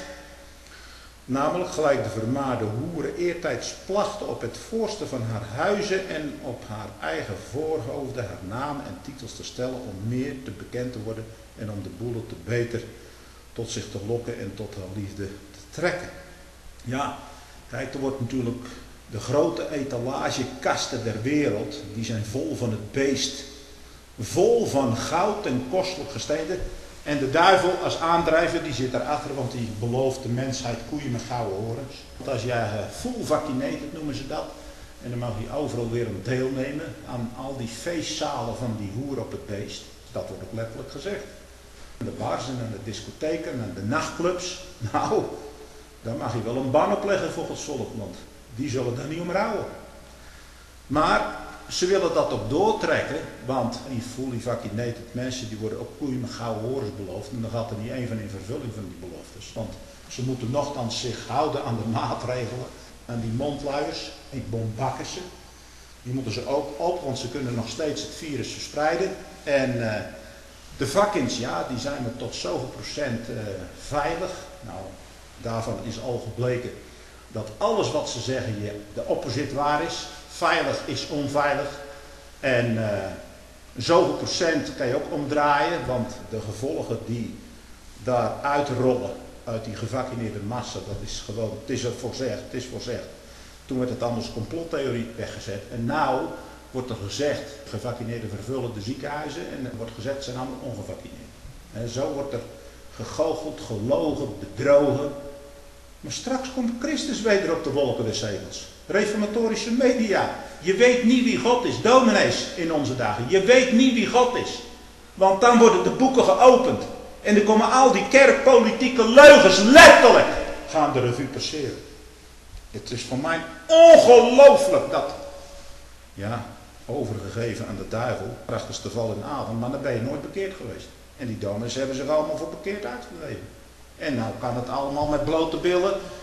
Namelijk gelijk de vermaarde hoeren eertijds plachten op het voorste van haar huizen en op haar eigen voorhoofden haar naam en titels te stellen om meer te bekend te worden en om de boelen te beter tot zich te lokken en tot haar liefde te trekken. Ja, kijk, er wordt natuurlijk de grote etalagekasten der wereld, die zijn vol van het beest. Vol van goud en kostelijk gesteente. En de duivel als aandrijver, die zit daarachter, want die belooft de mensheid koeien met gouden horens. Want als jij full vaccinated noemen ze dat, en dan mag je overal weer aan deelnemen aan al die feestzalen van die hoer op het beest. Dat wordt ook letterlijk gezegd. De bars en de discotheken en de nachtclubs, nou, daar mag je wel een ban opleggen voor Gods volk, want die zullen daar niet om rouwen. Maar ze willen dat ook doortrekken, want die fully vaccinated mensen, die worden ook koeien met gouden horens beloofd. En dan gaat er niet één van in vervulling van die beloftes. Want ze moeten nogthans zich houden aan de maatregelen, aan die mondluiers, die bombakken ze. Die moeten ze ook op, want ze kunnen nog steeds het virus verspreiden. En de vaccins, ja, die zijn maar tot zoveel procent veilig. Nou, daarvan is al gebleken dat alles wat ze zeggen de opposite waar is. Veilig is onveilig. En zoveel procent kan je ook omdraaien, want de gevolgen die daar uitrollen uit die gevaccineerde massa, dat is gewoon, het is voorzegd. Toen werd het allemaal als complottheorie weggezet. En nou wordt er gezegd, gevaccineerden vervullen de ziekenhuizen en er wordt gezegd, zijn allemaal ongevaccineerd. En zo wordt er gegoocheld, gelogen, bedrogen. Maar straks komt Christus weder op de wolken des hemels. Reformatorische media. Je weet niet wie God is. Dominees in onze dagen. Je weet niet wie God is. Want dan worden de boeken geopend. En dan komen al die kerkpolitieke leugens letterlijk gaan de revue passeren. Het is voor mij ongelooflijk dat. Ja, overgegeven aan de duivel. Krachtens te vallen in Adam. Maar dan ben je nooit bekeerd geweest. En die dominees hebben zich allemaal voor bekeerd uitgegeven. En nou kan het allemaal met blote billen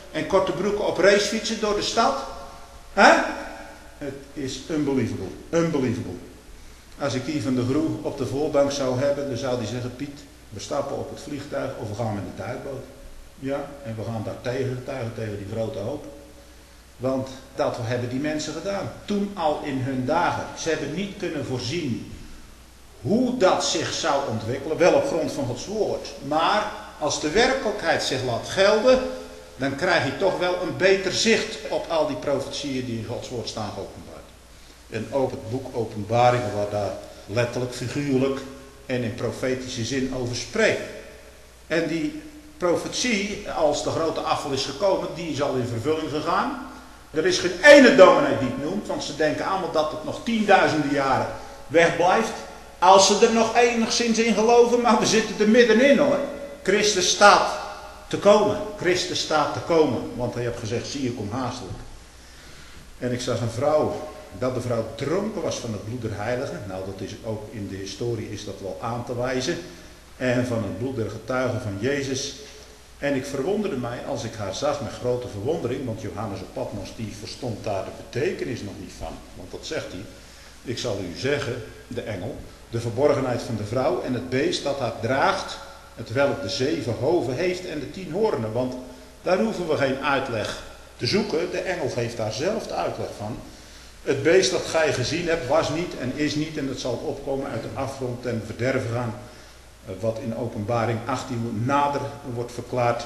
en korte broeken op racefietsen door de stad? Hè? Het is unbelievable. Unbelievable. Als ik hier van de Groe op de voorbank zou hebben, dan zou die zeggen, Piet, we stappen op het vliegtuig of we gaan met de duikboot. Ja, en we gaan daar tegen die grote hoop. Want dat hebben die mensen gedaan. Toen al in hun dagen. Ze hebben niet kunnen voorzien hoe dat zich zou ontwikkelen. Wel op grond van Gods woord. Maar als de werkelijkheid zich laat gelden, dan krijg je toch wel een beter zicht op al die profetieën die in Gods woord staan geopenbaard. En ook het boek Openbaringen, waar daar letterlijk, figuurlijk en in profetische zin over spreekt. En die profetie, als de grote afval is gekomen, die is al in vervulling gegaan. Er is geen ene dominee die het noemt, want ze denken allemaal dat het nog 10.000 jaren wegblijft. Als ze er nog enigszins in geloven, maar we zitten er middenin hoor. Christus staat te komen. Christus staat te komen. Want hij heeft gezegd, zie je, kom haastelijk. En ik zag een vrouw, dat de vrouw dronken was van het bloed der heiligen. Nou, dat is ook in de historie is dat wel aan te wijzen. En van het bloed der getuigen van Jezus. En ik verwonderde mij als ik haar zag met grote verwondering. Want Johannes op Patmos die verstond daar de betekenis nog niet van. Want dat zegt hij. Ik zal u zeggen, de engel, de verborgenheid van de vrouw en het beest dat haar draagt. Het welk de 7 hoven heeft en de 10 hoornen. Want daar hoeven we geen uitleg te zoeken. De engel geeft daar zelf de uitleg van. Het beest dat gij gezien hebt was niet en is niet. En het zal opkomen uit de afgrond en verderven gaan. Wat in Openbaring 18 nader wordt verklaard.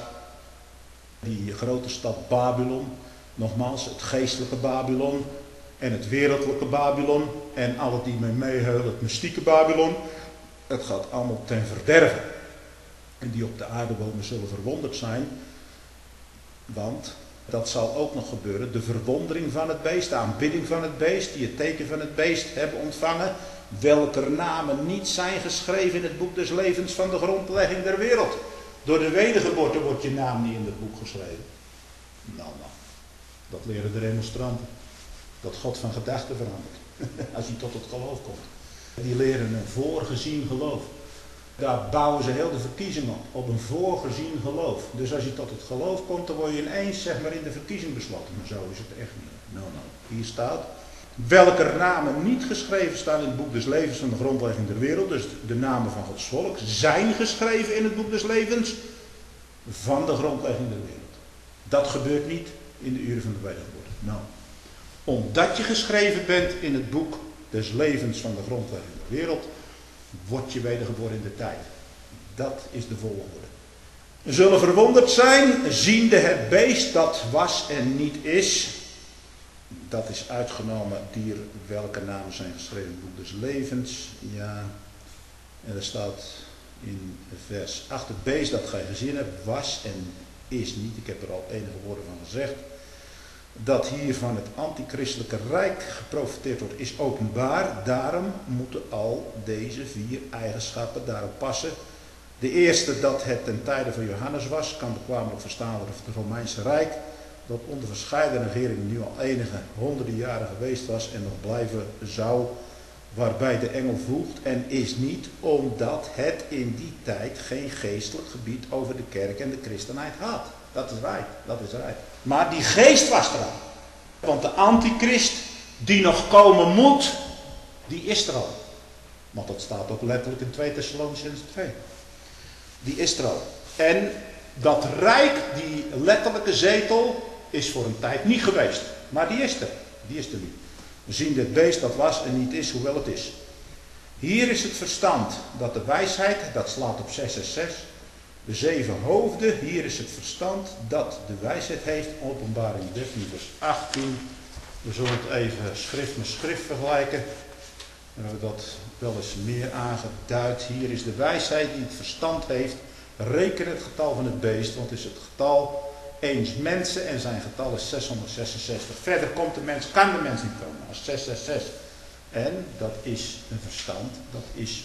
Die grote stad Babylon. Nogmaals, het geestelijke Babylon. En het wereldlijke Babylon. En alle die mee meeheulen, het mystieke Babylon. Het gaat allemaal ten verderven. En die op de aarde wonen zullen verwonderd zijn. Want dat zal ook nog gebeuren. De verwondering van het beest. De aanbidding van het beest. Die het teken van het beest hebben ontvangen. Welker namen niet zijn geschreven in het boek des levens van de grondlegging der wereld. Door de wedergeboorte wordt je naam niet in het boek geschreven. Nou, dat leren de remonstranten. Dat God van gedachten verandert. Als hij tot het geloof komt. Die leren een voorgezien geloof. Daar bouwen ze heel de verkiezing op een voorgezien geloof. Dus als je tot het geloof komt, dan word je ineens zeg maar in de verkiezing besloten. Maar zo is het echt niet. Nou. Hier staat, welker namen niet geschreven staan in het boek des levens van de grondlegging der wereld. Dus de namen van Gods volk zijn geschreven in het boek des levens van de grondlegging der wereld. Dat gebeurt niet in de uren van de wedergeboorte. Nou, omdat je geschreven bent in het boek des levens van de grondlegging der wereld, word je wedergeboren in de tijd. Dat is de volgorde. We zullen verwonderd zijn, ziende het beest dat was en niet is. Dat is uitgenomen dier welke namen zijn geschreven in het boek des levens. Ja, en er staat in vers 8, het beest dat gij gezien hebt was en is niet. Ik heb er al enige woorden van gezegd. Dat hier van het antichristelijke rijk geprofiteerd wordt is openbaar. Daarom moeten al deze 4 eigenschappen daarop passen. De eerste dat het ten tijde van Johannes was, kan bekwamelijk verstaan worden van het Romeinse Rijk. Dat onder verscheidene regeringen nu al enige honderden jaren geweest was en nog blijven zou. Waarbij de engel voegt en is niet, omdat het in die tijd geen geestelijk gebied over de kerk en de christenheid had. Dat is right, dat is right. Maar die geest was er al. Want de antichrist die nog komen moet, die is er al. Want dat staat ook letterlijk in 2 Thessalonicenzen 2. Die is er al. En dat rijk, die letterlijke zetel, is voor een tijd niet geweest. Maar die is er. Die is er nu. We zien dit beest dat was en niet is, hoewel het is. Hier is het verstand dat de wijsheid, dat slaat op 666. De 7 hoofden, hier is het verstand dat de wijsheid heeft. Openbaring 13 vers 18. We zullen het even schrift met schrift vergelijken. We hebben dat wel eens meer aangeduid. Hier is de wijsheid die het verstand heeft. Reken het getal van het beest, want het is het getal eens mensen en zijn getal is 666. Verder kan de mens niet komen als 666. En dat is een verstand, dat is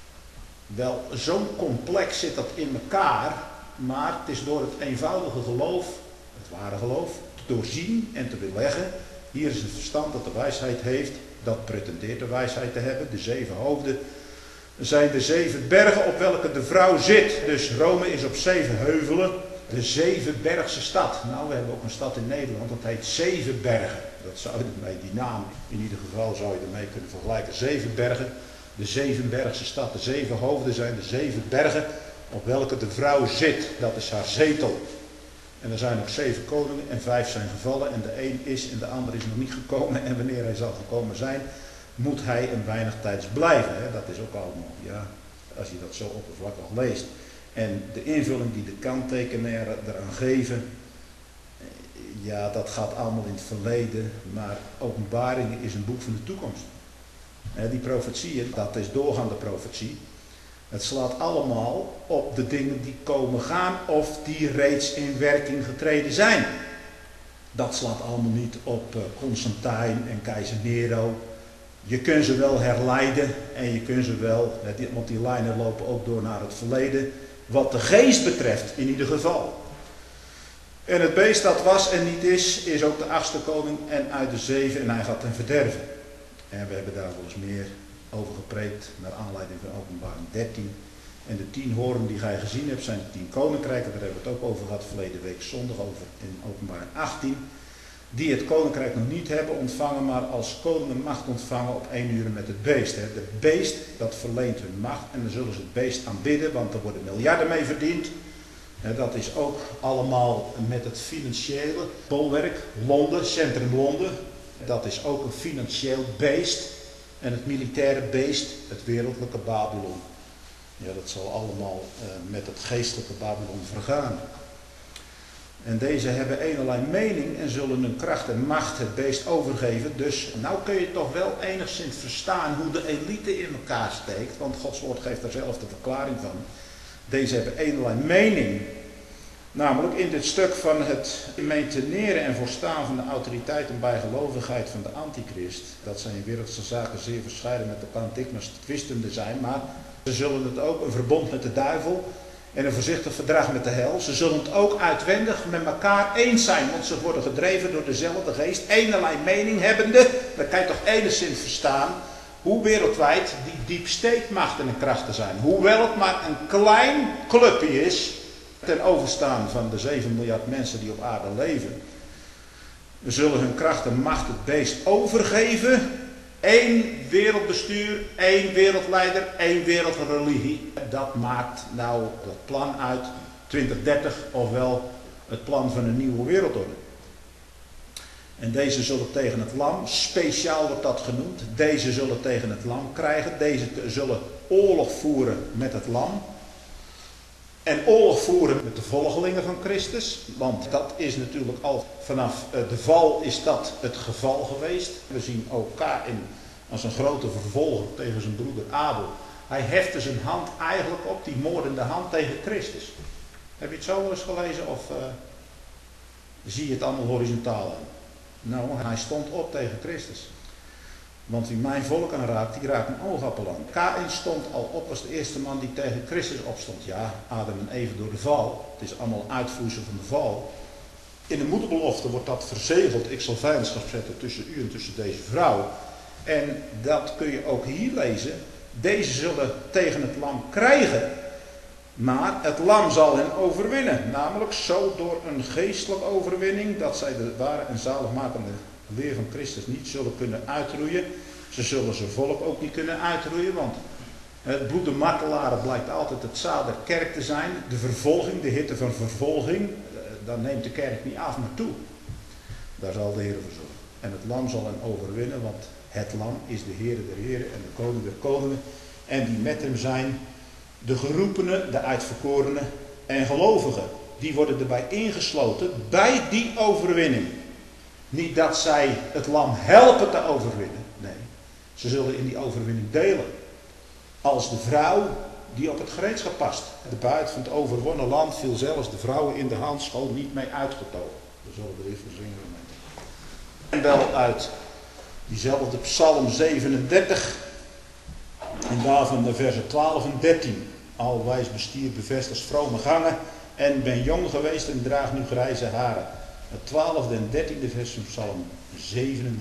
wel zo'n complex zit dat in elkaar, maar het is door het eenvoudige geloof, het ware geloof, te doorzien en te weerleggen. Hier is het verstand dat de wijsheid heeft, dat pretendeert de wijsheid te hebben. De 7 hoofden zijn de 7 bergen op welke de vrouw zit. Dus Rome is op 7 heuvelen. de Zevenbergse stad. Nou, we hebben ook een stad in Nederland, dat heet Zevenbergen. Dat zou je ermee, die naam, in ieder geval zou je ermee kunnen vergelijken. Zevenbergen, de Zevenbergse stad. De 7 hoofden zijn de 7 bergen op welke de vrouw zit. Dat is haar zetel. En er zijn ook 7 koningen en 5 zijn gevallen. En de een is en de ander is nog niet gekomen. En wanneer hij zal gekomen zijn, moet hij een weinig tijds blijven. Hè? Dat is ook allemaal, ja, als je dat zo oppervlakkig leest. En de invulling die de kanttekenaar eraan geven, ja, dat gaat allemaal in het verleden, maar Openbaringen is een boek van de toekomst. Die profetieën, dat is doorgaande profetie. Het slaat allemaal op de dingen die komen gaan of die reeds in werking getreden zijn. Dat slaat allemaal niet op Constantijn en keizer Nero. Je kunt ze wel herleiden en je kunt ze wel, want die lijnen lopen ook door naar het verleden. Wat de geest betreft in ieder geval. En het beest dat was en niet is ook de 8e koning en uit de 7 en hij gaat ten verderven. En we hebben daar wel eens meer over gepreekt naar aanleiding van Openbaring 13. En de 10 hoornen die gij gezien hebt zijn de 10 koninkrijken, daar hebben we het ook over gehad verleden week zondag over in Openbaring 18. Die het koninkrijk nog niet hebben ontvangen, maar als koningen macht ontvangen op 1 uur met het beest. Het beest dat verleent hun macht en dan zullen ze het beest aanbidden, want er worden miljarden mee verdiend. Dat is ook allemaal met het financiële bolwerk. Londen, centrum Londen, dat is ook een financieel beest. En het militaire beest, het wereldlijke Babylon. Ja, dat zal allemaal met het geestelijke Babylon vergaan. En deze hebben eenerlei mening en zullen hun kracht en macht het beest overgeven. Dus nou kun je toch wel enigszins verstaan hoe de elite in elkaar steekt. Want Gods woord geeft daar zelf de verklaring van. Deze hebben eenerlei mening. Namelijk in dit stuk van het mainteneren en voorstaan van de autoriteit en bijgelovigheid van de antichrist. Dat zijn in wereldse zaken zeer verscheiden met elkaar dikwijls twistende zijn. Maar ze zullen het ook een verbond met de duivel en een voorzichtig verdrag met de hel. Ze zullen het ook uitwendig met elkaar eens zijn. Want ze worden gedreven door dezelfde geest. Eenerlei mening hebbende. Dan kan je toch enigszins verstaan hoe wereldwijd die deep state machten en krachten zijn. Hoewel het maar een klein clubje is ten overstaan van de 7 miljard mensen die op aarde leven. We zullen hun kracht en macht het beest overgeven. 1 wereldbestuur, 1 wereldleider, 1 wereldreligie. Dat maakt nou dat plan uit 2030, ofwel het plan van een nieuwe wereldorde. En deze zullen tegen het lam, speciaal wordt dat genoemd, deze zullen tegen het lam krijgen. Deze zullen oorlog voeren met het lam. En oorlog voeren met de volgelingen van Christus. Want dat is natuurlijk al vanaf de val is dat het geval geweest. We zien ook Kaïn als een grote vervolger tegen zijn broeder Abel. Hij hefte zijn hand eigenlijk op, die moordende hand tegen Christus. Heb je het zo wel eens gelezen of zie je het allemaal horizontaal aan? Nou, hij stond op tegen Christus. Want wie mijn volk aanraakt, die raakt een oogappel aan. Kaïn stond al op als de eerste man die tegen Christus opstond. Ja, Adam en Eva door de val. Het is allemaal uitvloeisel van de val. In de moederbelofte wordt dat verzegeld. Ik zal vijandschap zetten tussen u en tussen deze vrouw. En dat kun je ook hier lezen. Deze zullen tegen het lam krijgen. Maar het lam zal hen overwinnen. Namelijk zo door een geestelijke overwinning. Dat zij de ware en zaligmakende leer van Christus niet zullen kunnen uitroeien. Ze zullen zijn volk ook niet kunnen uitroeien. Want het bloed de martelaren blijkt altijd het zaad der kerk te zijn. De vervolging, de hitte van vervolging. Dan neemt de kerk niet af, maar toe. Daar zal de Heer voor zorgen. En het lam zal hen overwinnen. Want het lam is de Heer der Heren en de koning der koningen. En die met hem zijn de geroepenen, de uitverkorenen en gelovigen. Die worden erbij ingesloten bij die overwinning. Niet dat zij het lam helpen te overwinnen. Nee, ze zullen in die overwinning delen. Als de vrouw die op het gereedschap past. De buit van het overwonnen land viel zelfs de vrouwen in de handschool niet mee uitgetogen. Daar zullen we even zingen. En wel uit diezelfde Psalm 37. En daarvan de versen 12 en 13. Al wijs bestier bevestigd vrome gangen. En ben jong geweest en draag nu grijze haren. Het 12e en 13e vers van Psalm 37.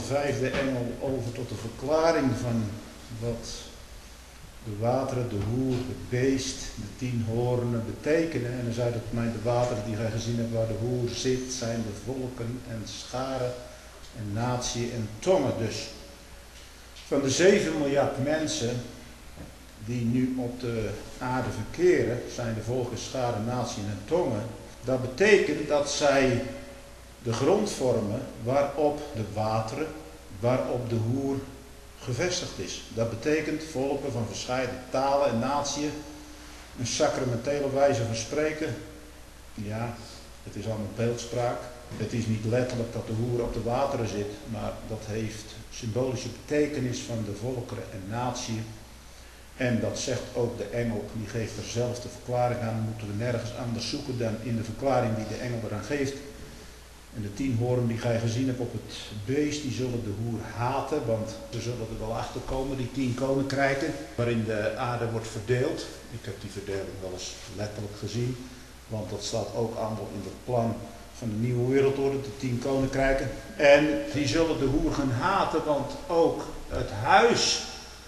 vijfde engel over tot de verklaring van wat de wateren, de hoer, het beest, de 10 hoornen betekenen. En hij zei dat mij de wateren die gij gezien hebt waar de hoer zit, zijn de volken en scharen en natie en tongen. Dus van de 7 miljard mensen die nu op de aarde verkeren, zijn de volken, scharen, natie en tongen. Dat betekent dat zij de grond vormen waarop de wateren, waarop de hoer gevestigd is. Dat betekent volken van verschillende talen en natieën, een sacramentele wijze van spreken. Ja, het is allemaal beeldspraak. Het is niet letterlijk dat de hoer op de wateren zit, maar dat heeft symbolische betekenis van de volkeren en natieën. En dat zegt ook de engel, die geeft er zelf de verklaring aan. Moeten we nergens anders zoeken dan in de verklaring die de engel eraan geeft. En de 10 hoornen die gij gezien hebt op het beest, die zullen de hoer haten, want we zullen er wel achter komen, die 10 koninkrijken, waarin de aarde wordt verdeeld. Ik heb die verdeling wel eens letterlijk gezien, want dat staat ook allemaal in het plan van de nieuwe wereldorde, de 10 koninkrijken. En die zullen de hoer gaan haten, want ook het huis,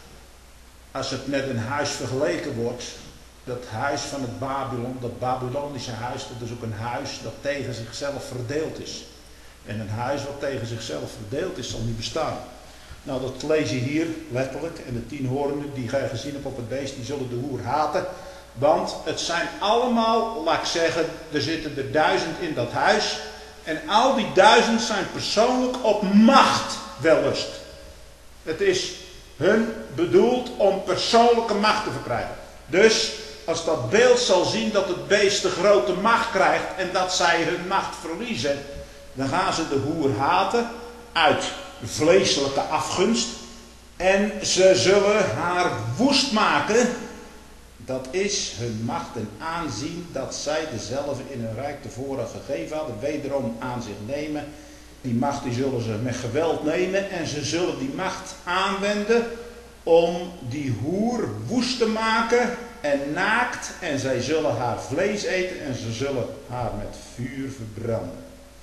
als het met een huis vergeleken wordt, dat huis van het Babylon, dat Babylonische huis, dat is ook een huis dat tegen zichzelf verdeeld is. En een huis wat tegen zichzelf verdeeld is, zal niet bestaan. Nou, dat lees je hier letterlijk. En de 10 hoornen die gij gezien hebt op het beest, die zullen de hoer haten. Want het zijn allemaal, laat ik zeggen, er zitten er 1000 in dat huis. En al die 1000 zijn persoonlijk op machtwellust. Het is hun bedoeld om persoonlijke macht te verkrijgen. Dus als dat beeld zal zien dat het beest de grote macht krijgt en dat zij hun macht verliezen, dan gaan ze de hoer haten uit vleeselijke afgunst en ze zullen haar woest maken. Dat is hun macht en aanzien dat zij dezelfde in hun rijk tevoren gegeven hadden, wederom aan zich nemen. Die macht die zullen ze met geweld nemen en ze zullen die macht aanwenden om die hoer woest te maken en naakt, en zij zullen haar vlees eten en ze zullen haar met vuur verbranden.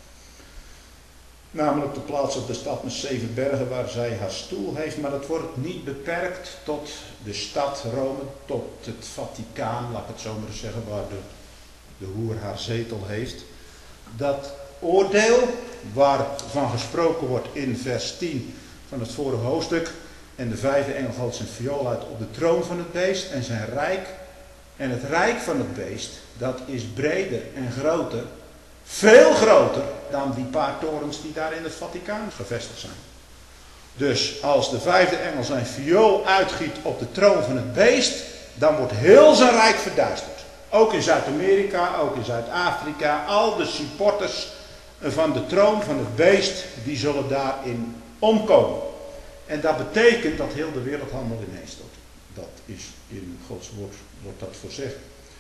Namelijk de plaats op de stad met 7 bergen waar zij haar stoel heeft, maar dat wordt niet beperkt tot de stad Rome, tot het Vaticaan, laat ik het zo maar zeggen, waar de hoer haar zetel heeft. Dat oordeel waarvan gesproken wordt in vers 10 van het vorige hoofdstuk. En de 5e engel gooit zijn viool uit op de troon van het beest en zijn rijk. En het rijk van het beest, dat is breder en groter, veel groter dan die paar torens die daar in het Vaticaan gevestigd zijn. Dus als de 5e engel zijn viool uitgiet op de troon van het beest, dan wordt heel zijn rijk verduisterd. Ook in Zuid-Amerika, ook in Zuid-Afrika, al de supporters van de troon van het beest, die zullen daarin omkomen. En dat betekent dat heel de wereldhandel ineenstort. Dat is in Gods woord, wordt dat voorzegd.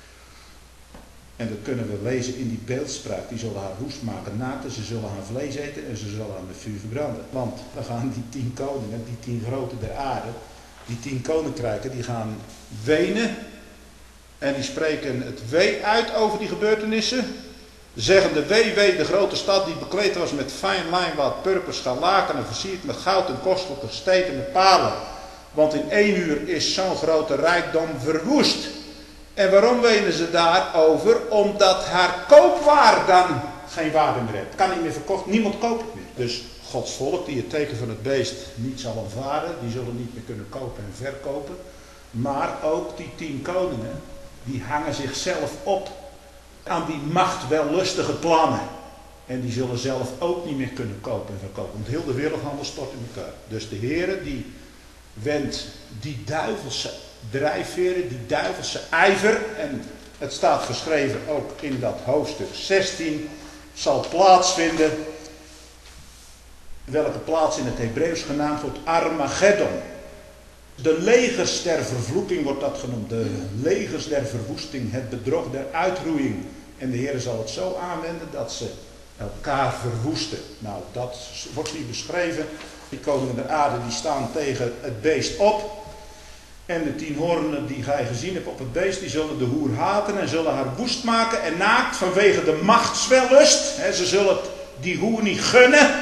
En dat kunnen we lezen in die beeldspraak. Die zullen haar woest maken naakt, ze zullen haar vlees eten en ze zullen haar met vuur verbranden. Want dan gaan die 10 koningen, die 10 groten der aarde, die 10 koninkrijken, die gaan wenen. En die spreken het wee uit over die gebeurtenissen. Zeggende, wee, wee, de grote stad die bekleed was met fijn lijnwaad, purper, scharlaken en versierd met goud en kostelijke steten met parelen. Want in 1 uur is zo'n grote rijkdom verwoest. En waarom wenen ze daarover? Omdat haar koopwaar dan geen waarde meer heeft. Kan niet meer verkocht, niemand koopt het meer. Dus Gods volk die het teken van het beest niet zal aanvaarden, die zullen niet meer kunnen kopen en verkopen. Maar ook die 10 koningen, die hangen zichzelf op aan die machtwellustige plannen. En die zullen zelf ook niet meer kunnen kopen en verkopen. Want heel de wereldhandel stort in elkaar. Dus de Heere die wendt die duivelse drijfveren, die duivelse ijver. En het staat geschreven ook in dat hoofdstuk 16. Zal plaatsvinden. Welke plaats in het Hebreeuws genaamd wordt Armageddon. De legers der vervloeking wordt dat genoemd. De legers der verwoesting. Het bedrog der uitroeiing. En de Heer zal het zo aanwenden dat ze elkaar verwoesten. Nou, dat wordt hier beschreven. Die koningen der aarde die staan tegen het beest op. En de 10 hoornen die gij gezien hebt op het beest, die zullen de hoer haten en zullen haar woest maken en naakt vanwege de machtswellust. Ze zullen die hoer niet gunnen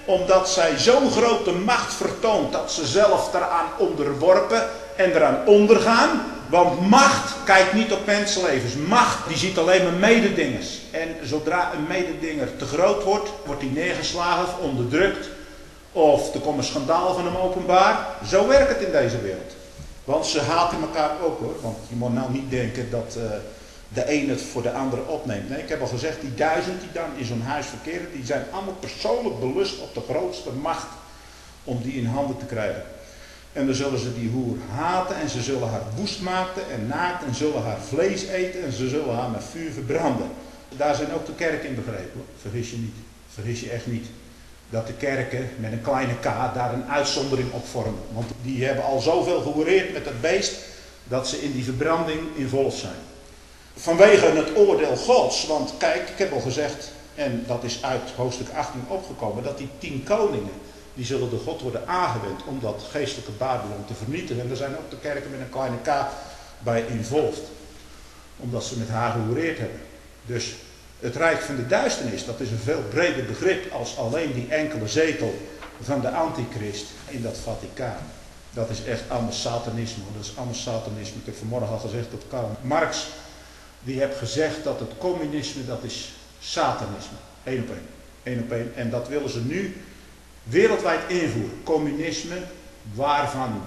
omdat zij zo'n grote macht vertoont dat ze zelf eraan onderworpen en eraan ondergaan. Want macht kijkt niet op mensenlevens. Macht die ziet alleen maar mededingers. En zodra een mededinger te groot wordt, wordt hij neergeslagen of onderdrukt. Of er komt een schandaal van hem openbaar. Zo werkt het in deze wereld. Want ze haten elkaar ook hoor. Want je moet nou niet denken dat de een het voor de andere opneemt. Nee, ik heb al gezegd, die 1000 die dan in zo'n huis verkeren, die zijn allemaal persoonlijk belust op de grootste macht om die in handen te krijgen. En dan zullen ze die hoer haten en ze zullen haar woest maken en naakt en zullen haar vlees eten en ze zullen haar met vuur verbranden. Daar zijn ook de kerken in begrepen hoor. Vergis je niet. Vergis je echt niet. Dat de kerken met een kleine k daar een uitzondering op vormen. Want die hebben al zoveel gehoereerd met het beest dat ze in die verbranding involved zijn. Vanwege het oordeel Gods, want kijk, ik heb al gezegd, en dat is uit hoofdstuk 18 opgekomen, dat die 10 koningen, die zullen door God worden aangewend om dat geestelijke Babylon te vernietigen. En er zijn ook de kerken met een kleine k bij involved. Omdat ze met haar gehoereerd hebben. Dus het rijk van de duisternis, dat is een veel breder begrip als alleen die enkele zetel van de antichrist in dat Vaticaan. Dat is echt allemaal satanisme. Dat is allemaal satanisme. Ik heb vanmorgen al gezegd dat Karl Marx, die heeft gezegd dat het communisme, dat is satanisme. 1 op 1. 1 op 1. En dat willen ze nu wereldwijd invoeren. Communisme, waarvan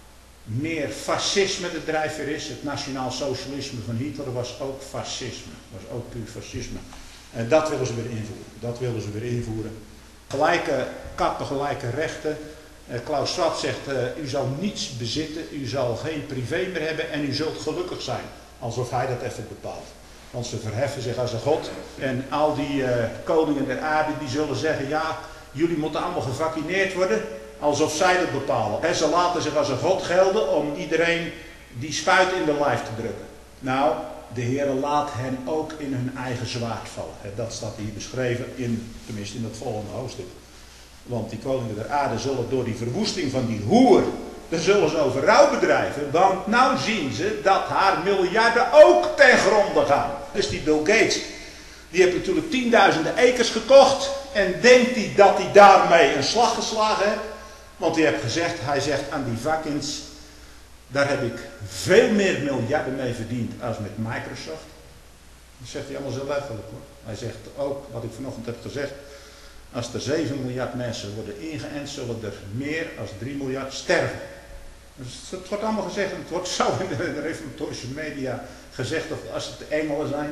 meer fascisme de drijfveer is. Het nationaal socialisme van Hitler was ook fascisme. Was ook puur fascisme. En dat willen ze weer invoeren. Dat willen ze weer invoeren. Gelijke kappen, gelijke rechten. Klaus Schwab zegt, u zal niets bezitten, u zal geen privé meer hebben en u zult gelukkig zijn. Alsof hij dat even bepaalt. Want ze verheffen zich als een god. En al die koningen der aarde die zullen zeggen, ja, jullie moeten allemaal gevaccineerd worden. Alsof zij dat bepalen. En ze laten zich als een god gelden om iedereen die spuit in de lijf te drukken. Nou, de Heer laat hen ook in hun eigen zwaard vallen. Dat staat hier beschreven, tenminste in het volgende hoofdstuk. Want die koningen der aarde zullen door die verwoesting van die hoer, daar zullen ze over rouw bedrijven. Want nou zien ze dat haar miljarden ook ten gronde gaan. Dus die Bill Gates, die heeft natuurlijk tienduizenden acres gekocht. En denkt hij dat hij daarmee een slag geslagen heeft. Want hij zegt aan die Vakins, daar heb ik veel meer miljarden mee verdiend als met Microsoft. Dat zegt hij allemaal zo letterlijk hoor. Hij zegt ook, wat ik vanochtend heb gezegd, als er 7 miljard mensen worden ingeënt, zullen er meer dan 3 miljard sterven. Dus het wordt allemaal gezegd, het wordt zo in de reformatorische media gezegd als het de engelen zijn.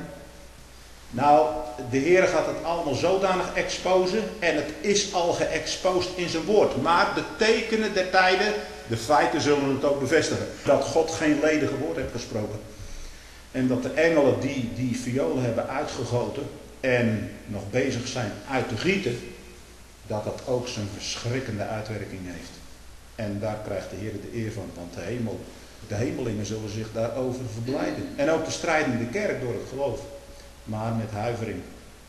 Nou, de Heer gaat het allemaal zodanig exposen en het is al geëxposed in zijn woord. Maar de tekenen der tijden, de feiten zullen het ook bevestigen. Dat God geen ledige woord heeft gesproken. En dat de engelen die violen hebben uitgegoten en nog bezig zijn uit te gieten, dat dat ook zijn verschrikkende uitwerking heeft. En daar krijgt de Heer de eer van, want de hemelingen zullen zich daarover verblijden. En ook de strijdende kerk door het geloof. Maar met huivering.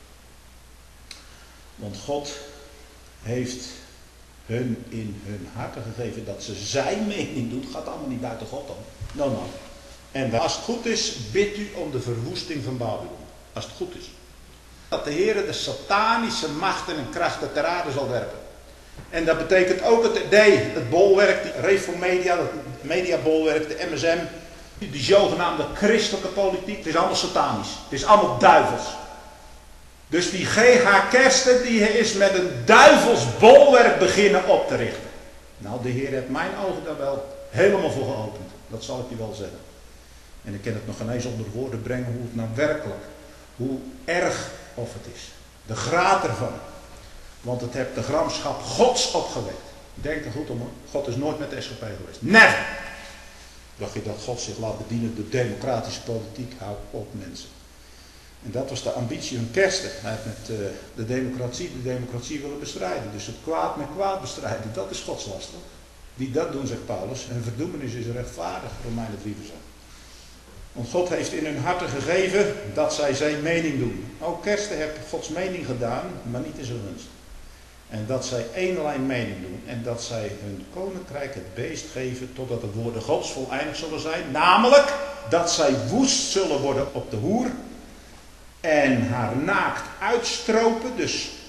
Want God heeft hun in hun harten gegeven dat ze zijn mening doen. Het gaat allemaal niet buiten God om. No. En als het goed is, bidt u om de verwoesting van Babylon. Als het goed is. Dat de Heer de satanische machten en krachten ter aarde zal werpen. En dat betekent ook het bolwerk, die Reformedia, het mediabolwerk, de MSM. Die zogenaamde christelijke politiek, het is allemaal satanisch. Het is allemaal duivels. Dus die G.H. Kersten, die is met een duivels bolwerk beginnen op te richten. Nou, de Heer heeft mijn ogen daar wel helemaal voor geopend. Dat zal ik je wel zeggen. En ik kan het nog geen eens onder woorden brengen hoe het nou werkelijk, hoe erg of het is. De graad ervan. Want het heeft de gramschap Gods opgewekt. Denk er goed om hoor. God is nooit met de SGP geweest. Never! Dacht je dat God zich laat bedienen door democratische politiek? Hou op mensen. En dat was de ambitie van Kersten. Hij heeft met de democratie willen bestrijden. Dus het kwaad met kwaad bestrijden, dat is Gods last. Die dat doen, zegt Paulus. En verdoemenis is rechtvaardig, Romeinen 3 vers 8. Want God heeft in hun harten gegeven dat zij zijn mening doen. Ook Kersten heeft Gods mening gedaan, maar niet in zijn gunst. En dat zij één lijn mening doen. En dat zij hun koninkrijk het beest geven totdat de woorden Gods voleindigd zullen zijn. Namelijk dat zij woest zullen worden op de hoer. En haar naakt uitstropen. Dus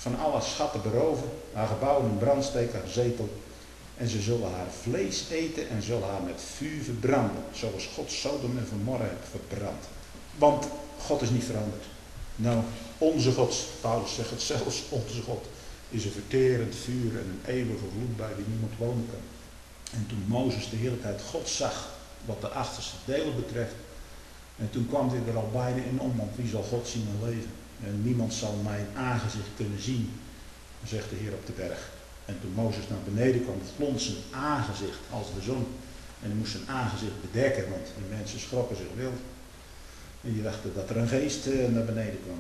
van alle schatten beroven, haar gebouwen in brand steken, haar zetel. En ze zullen haar vlees eten en zullen haar met vuur verbranden, zoals God Sodom en Gomorra heeft verbrand. Want God is niet veranderd. Nou, onze God, Paulus zegt het zelfs, onze God is een verterend vuur en een eeuwige gloed bij wie niemand wonen kan. En toen Mozes de heerlijkheid God zag, wat de achterste delen betreft, en toen kwam hij er al bijna in om, want wie zal God zien en leven? En niemand zal mijn aangezicht kunnen zien, zegt de Heer op de berg. En toen Mozes naar beneden kwam, glom zijn aangezicht als de zon. En hij moest zijn aangezicht bedekken, want die mensen schrokken zich wild. En die dachten dat er een geest naar beneden kwam.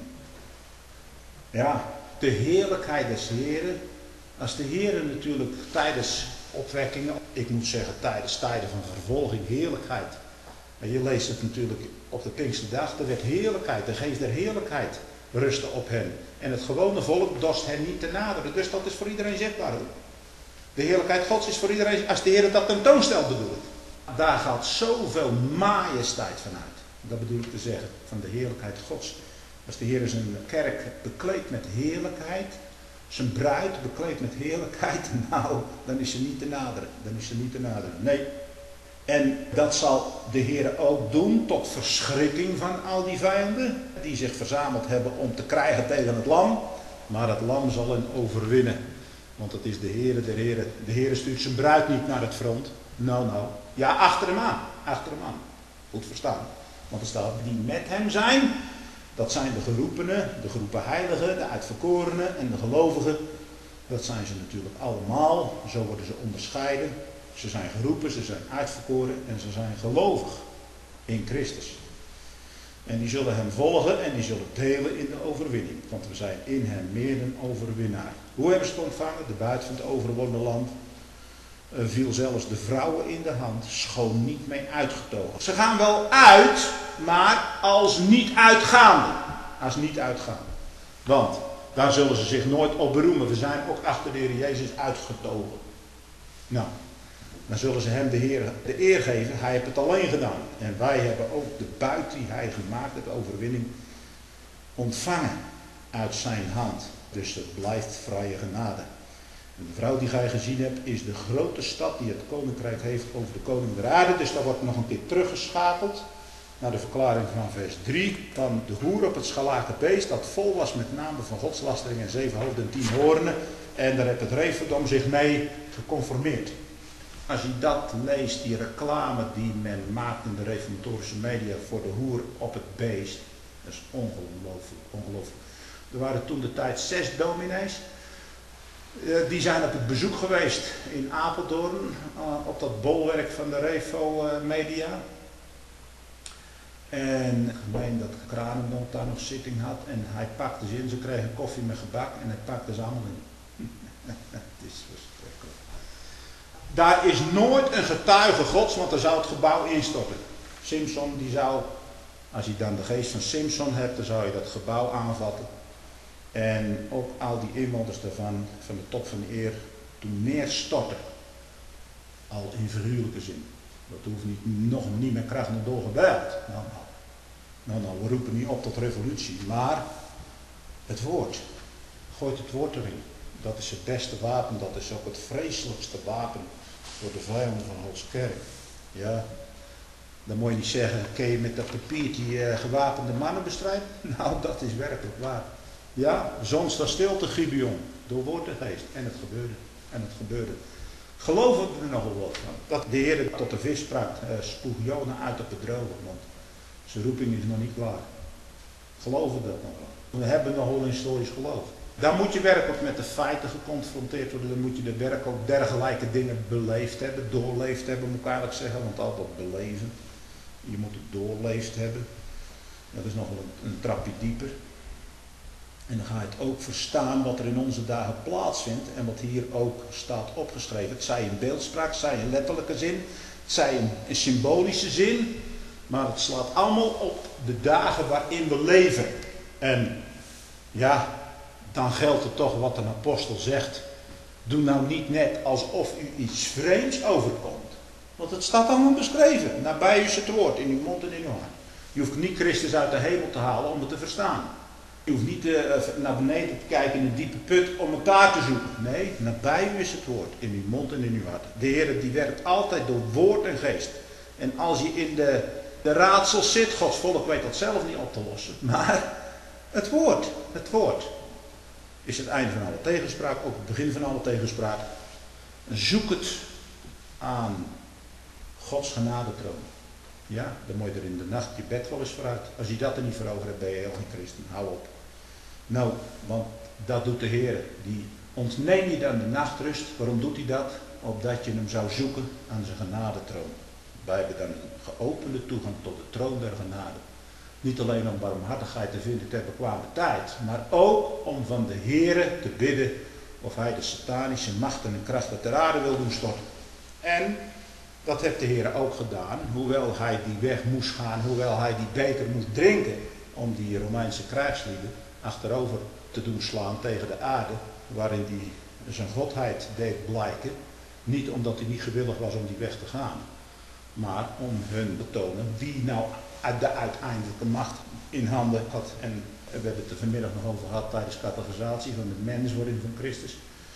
Ja, de heerlijkheid des Heren. Als de Heren natuurlijk tijdens opwekkingen, ik moet zeggen tijdens tijden van vervolging, heerlijkheid. En je leest het natuurlijk op de Pinksterdag, er werd heerlijkheid, de geest der heerlijkheid rustte op hen. En het gewone volk dorst hen niet te naderen. Dus dat is voor iedereen zichtbaar. De heerlijkheid Gods is voor iedereen, als de Heer dat tentoonstelt bedoel ik. Daar gaat zoveel majesteit vanuit. Dat bedoel ik te zeggen, van de heerlijkheid Gods. Als de Heer zijn kerk bekleedt met heerlijkheid, zijn bruid bekleedt met heerlijkheid, nou, dan is ze niet te naderen. Dan is ze niet te naderen. Nee. En dat zal de Heer ook doen tot verschrikking van al die vijanden die zich verzameld hebben om te krijgen tegen het lam. Maar het lam zal hen overwinnen. Want het is de Heer der Heren. De Heer stuurt zijn bruid niet naar het front. Nou. Ja, achter hem aan. Achter hem aan. Goed verstaan. Want er staat die met hem zijn. Dat zijn de geroepenen, de geroepen heiligen, de uitverkorenen en de gelovigen. Dat zijn ze natuurlijk allemaal. Zo worden ze onderscheiden. Ze zijn geroepen, ze zijn uitverkoren en ze zijn gelovig in Christus. En die zullen hem volgen en die zullen delen in de overwinning. Want we zijn in hem meer dan overwinnaar. Hoe hebben ze het ontvangen? De buit van het overwonnen land viel zelfs de vrouwen in de hand, schoon niet mee uitgetogen. Ze gaan wel uit, maar als niet uitgaande. Als niet uitgaande. Want daar zullen ze zich nooit op beroemen. We zijn ook achter de Heer Jezus uitgetogen. Nou, dan zullen ze hem de eer geven. Hij heeft het alleen gedaan. En wij hebben ook de buit die hij gemaakt heeft, de overwinning, ontvangen uit zijn hand. Dus het blijft vrije genade. En de vrouw die gij gezien hebt is de grote stad die het koninkrijk heeft over de koning der aarde. Dus daar wordt nog een keer teruggeschakeld naar de verklaring van vers 3. Van de hoer op het schalake beest dat vol was met namen van godslastering en 7 hoofden en 10 hoornen. En daar heeft het reefverdom zich mee geconformeerd. Als je dat leest, die reclame die men maakt in de reformatorische media voor de hoer op het beest. Dat is ongelooflijk, ongelooflijk. Er waren toen de tijd 6 dominees. Die zijn op het bezoek geweest in Apeldoorn, op dat bolwerk van de Refo Media. En ik meen dat Kranendonk daar nog zitting had en hij pakte ze in, ze kregen koffie met gebak en hij pakte ze allemaal in. Het is verschrikkelijk. Daar is nooit een getuige Gods, want dan zou het gebouw instorten. Simson die zou, als je dan de geest van Simson hebt, dan zou je dat gebouw aanvatten. En ook al die inwoners daarvan, van de top van de eer, toen neerstorten. Al in figuurlijke zin. Dat hoeft nog niet met kracht naar doorgebeld. Nou, we roepen niet op tot revolutie. Maar het woord. Gooit het woord erin. Dat is het beste wapen. Dat is ook het vreselijkste wapen voor de vijanden van Gods kerk. Ja. Dan moet je niet zeggen, kun je met dat papiertje gewapende mannen bestrijden? Nou, dat is werkelijk waar. Ja, zon staat stil te Gibeon, door woord en geest. En het gebeurde. En het gebeurde. Geloven we er nog wel wat van? Dat de Heer tot de vis sprak, spoeg Jona uit op het droge, want zijn roeping is nog niet klaar. Geloven we dat nog wel? We hebben nog wel een historisch geloof. Dan moet je werkelijk met de feiten geconfronteerd worden. Dan moet je de werk ook dergelijke dingen beleefd hebben, doorleefd hebben, moet ik eigenlijk zeggen. Want altijd beleven. Je moet het doorleefd hebben. Dat is nog wel een trapje dieper. En dan ga je het ook verstaan wat er in onze dagen plaatsvindt en wat hier ook staat opgeschreven. Het zij in beeldspraak, het zij in letterlijke zin, het zij in symbolische zin. Maar het slaat allemaal op de dagen waarin we leven. En ja, dan geldt het toch wat een apostel zegt. Doe nou niet net alsof u iets vreemds overkomt. Want het staat allemaal beschreven. Nabij u is het woord, in uw mond en in uw hart. Je hoeft niet Christus uit de hemel te halen om het te verstaan. Je hoeft niet naar beneden te kijken in een diepe put om elkaar te zoeken. Nee, nabij u is het woord, in uw mond en in uw hart. De Heer die werkt altijd door woord en geest. En als je in de raadsels zit, Gods volk weet dat zelf niet op te lossen. Maar het woord is het einde van alle tegenspraak, ook het begin van alle tegenspraak. Zoek het aan Gods genadetroon. Ja, dan moet je er in de nacht je bed wel eens vooruit. Als je dat er niet voor over hebt, ben je heel geen christen. Hou op. Nou, want dat doet de Heer. Die ontneemt je dan de nachtrust. Waarom doet hij dat? Opdat je hem zou zoeken aan zijn genadetroon. Wij hebben dan een geopende toegang tot de troon der genade. Niet alleen om barmhartigheid te vinden ter bekwame tijd, maar ook om van de Heere te bidden of hij de satanische machten en krachten ter aarde wil doen storten. En dat heeft de Heer ook gedaan, hoewel hij die weg moest gaan, hoewel hij die beker moest drinken om die Romeinse krijgslieden achterover te doen slaan tegen de aarde, waarin hij zijn godheid deed blijken. Niet omdat hij niet gewillig was om die weg te gaan, maar om hun te tonen wie nou de uiteindelijke macht in handen had. En we hebben het er vanmiddag nog over gehad tijdens catechisatie van de menswording van Christus.